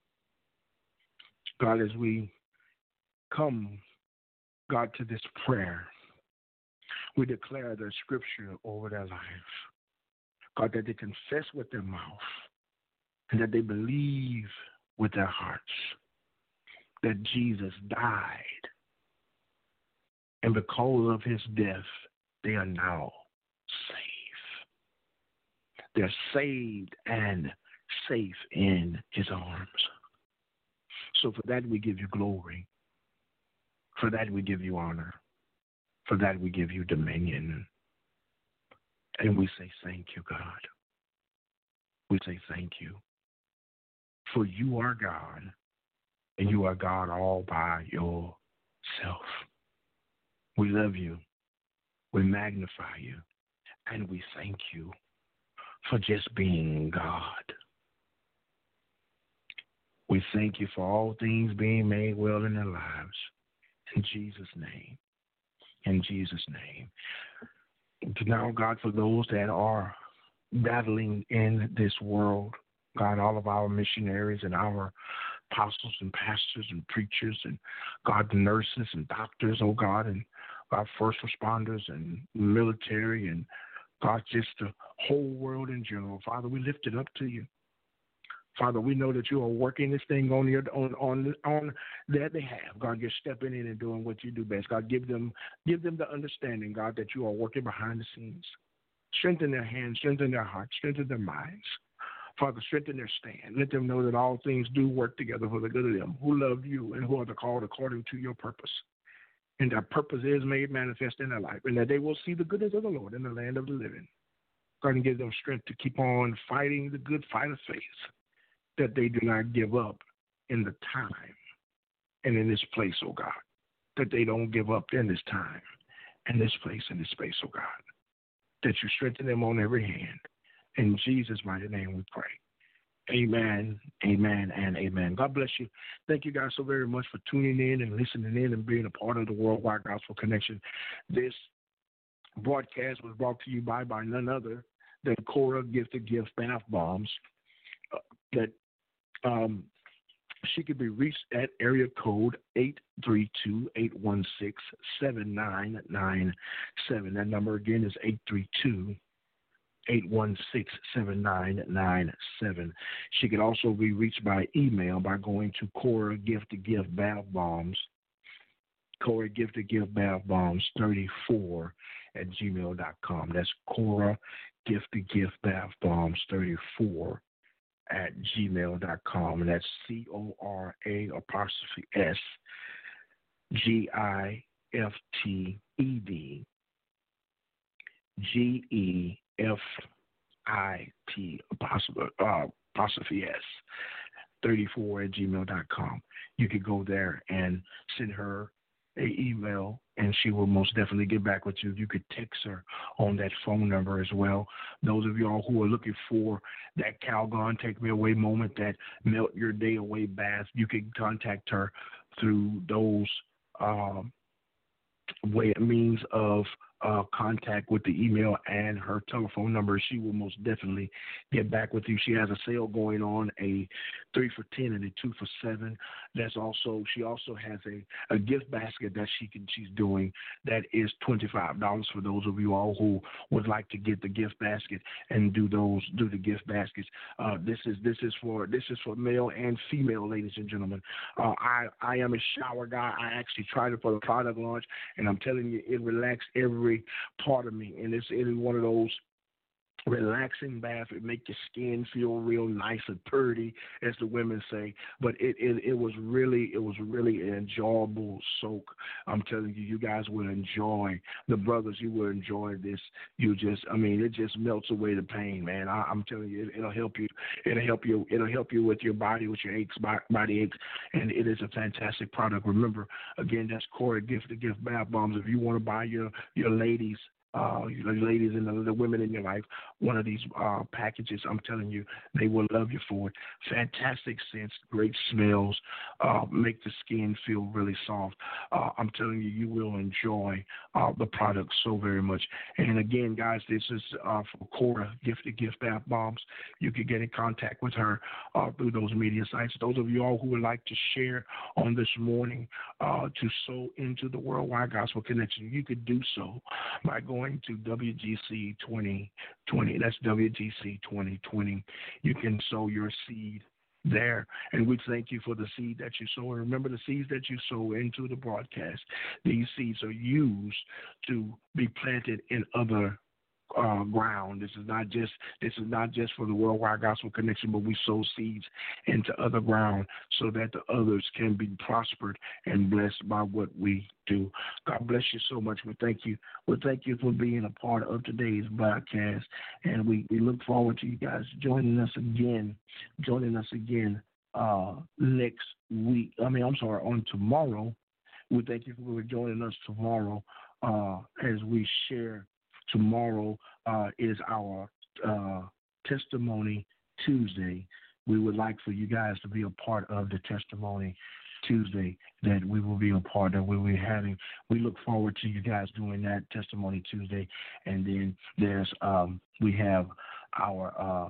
God, as we come, God, to this prayer, we declare the scripture over their life. God, that they confess with their mouth and that they believe with their hearts that Jesus died. And because of his death, they are now safe. They're saved and safe in his arms. So for that we give you glory. For that we give you honor. For that we give you dominion. And we say thank you, God. We say thank you. For you are God, and you are God all by yourself. We love you. We magnify you, and we thank you for just being God. We thank you for all things being made well in their lives. In Jesus' name. In Jesus' name. Now, God, for those that are battling in this world, God, all of our missionaries and our apostles and pastors and preachers and, God, the nurses and doctors, oh God, and our first responders and military and, God, just the whole world in general. Father, we lift it up to you. Father, we know that you are working this thing on their behalf. God, you're stepping in and doing what you do best. God, give them the understanding, God, that you are working behind the scenes. Strengthen their hands, strengthen their hearts, strengthen their minds. Father, strengthen their stand. Let them know that all things do work together for the good of them who love you and who are called according to your purpose. And that purpose is made manifest in their life, and that they will see the goodness of the Lord in the land of the living. God, and give them strength to keep on fighting the good fight of faith, that they do not give up in the time and in this place, oh God, that they don't give up in this time, in this place, in this space, oh God, that you strengthen them on every hand. In Jesus' mighty name we pray. Amen, amen, and amen. God bless you. Thank you guys so very much for tuning in and listening in and being a part of the Worldwide Gospel Connection. This broadcast was brought to you by none other than Cora Gift to Gift Bath Bombs. That she could be reached at area code 832-816-7997. That number again is 832-816-7997. She could also be reached by email by going to Cora Gift to Gift Bath Bombs, Cora Gift to Gift Bath Bombs 34 at gmail.com. That's Cora Gift to Gift Bath Bombs 34 at gmail.com, and that's CORAGIFTGIFTEFIT 34 at gmail.com. You could go there and send her an email, and she will most definitely get back with you. You could text her on that phone number as well. Those of y'all who are looking for that Calgon Take Me Away moment, that melt your day away bath, you can contact her through those means of contact with the email and her telephone number. She will most definitely get back with you. She has a sale going on, a 3 for $10 and a 2 for $7. She also has a gift basket that she's doing that is $25 for those of you all who would like to get the gift basket and do the gift baskets. This is for male and female, ladies and gentlemen. I am a shower guy. I actually tried it for the product launch, and I'm telling you, it relaxed every part of me, and it's one of those relaxing bath. It make your skin feel real nice and pretty, as the women say. But it was really an enjoyable soak. I'm telling you, you guys will enjoy. The brothers, you will enjoy this. It just melts away the pain, man. I'm telling you, it'll help you. It'll help you with your body, with your aches, body aches, and it is a fantastic product. Remember, again, that's Corey Gift to Gift Bath Bombs. If you want to buy your ladies, ladies and the women in your life, one of these packages, I'm telling you, they will love you for it. Fantastic scents, great smells, make the skin feel really soft. I'm telling you, you will enjoy the product so very much. And again, guys, this is for Cora Gift to Gift Bath Bombs. You can get in contact with her through those media sites. Those of you all who would like to share on this morning to sow into the Worldwide Gospel Connection, you could do so by going to WGC 2020. That's WGC 2020. You can sow your seed there, and we thank you for the seed that you sow. And remember, the seeds that you sow into the broadcast, these seeds are used to be planted in other ground. This is not just for the Worldwide Gospel Connection, but we sow seeds into other ground so that the others can be prospered and blessed by what we do. God bless you so much. We thank you. We thank you for being a part of today's broadcast, and we look forward to you guys joining us again next week. On tomorrow. We thank you for joining us tomorrow as we share. Tomorrow is our Testimony Tuesday. We would like for you guys to be a part of the Testimony Tuesday that we will be a part of. We'll be having. We look forward to you guys doing that Testimony Tuesday, and then there's we have our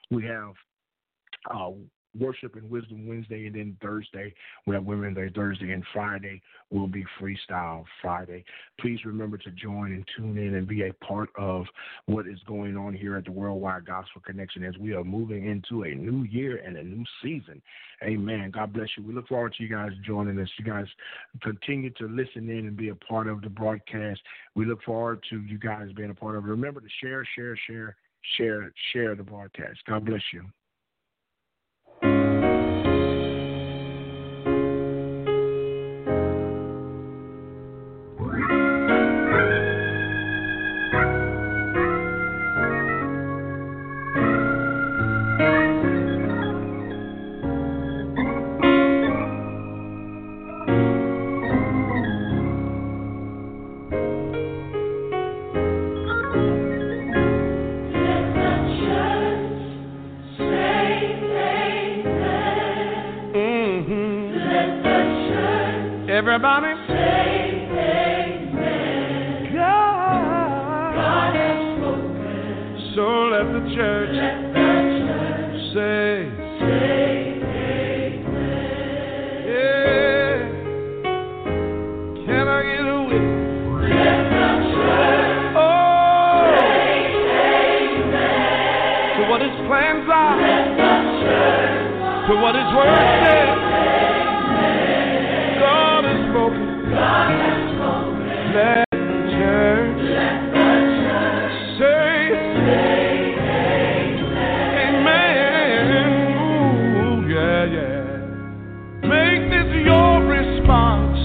Worship and Wisdom Wednesday, and then Thursday we have Women's Day Thursday, and Friday will be Freestyle Friday. Please remember to join and tune in and be a part of what is going on here at the Worldwide Gospel Connection as we are moving into a new year and a new season. Amen. God bless you. We look forward to you guys joining us. You guys continue to listen in and be a part of the broadcast. We look forward to you guys being a part of it. Remember to share the broadcast. God bless you. Everybody say amen. God has spoken. So let the church say amen. Yeah. Can I get a witness? Let the church say amen. To what his plans are. Let the church. To what his word says. God has spoken. Let the church say amen. Ooh, yeah. Make this your response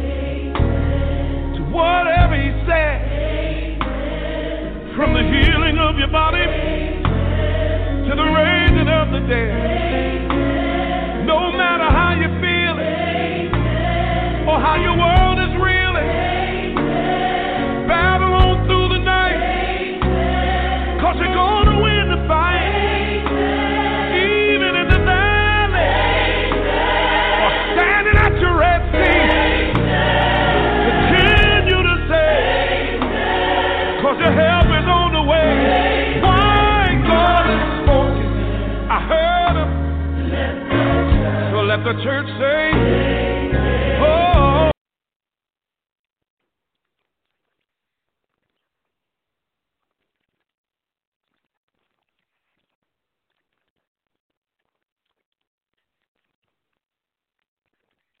to whatever he said. From the healing of your body to the raising of the dead. No matter how you feel it or how your world is reeling, battle on through the night, 'cause you're gonna win the fight. Even in the valley or standing at your Red Sea, continue to say, 'cause your help is on the way. My God has spoken, I heard him. So let the church say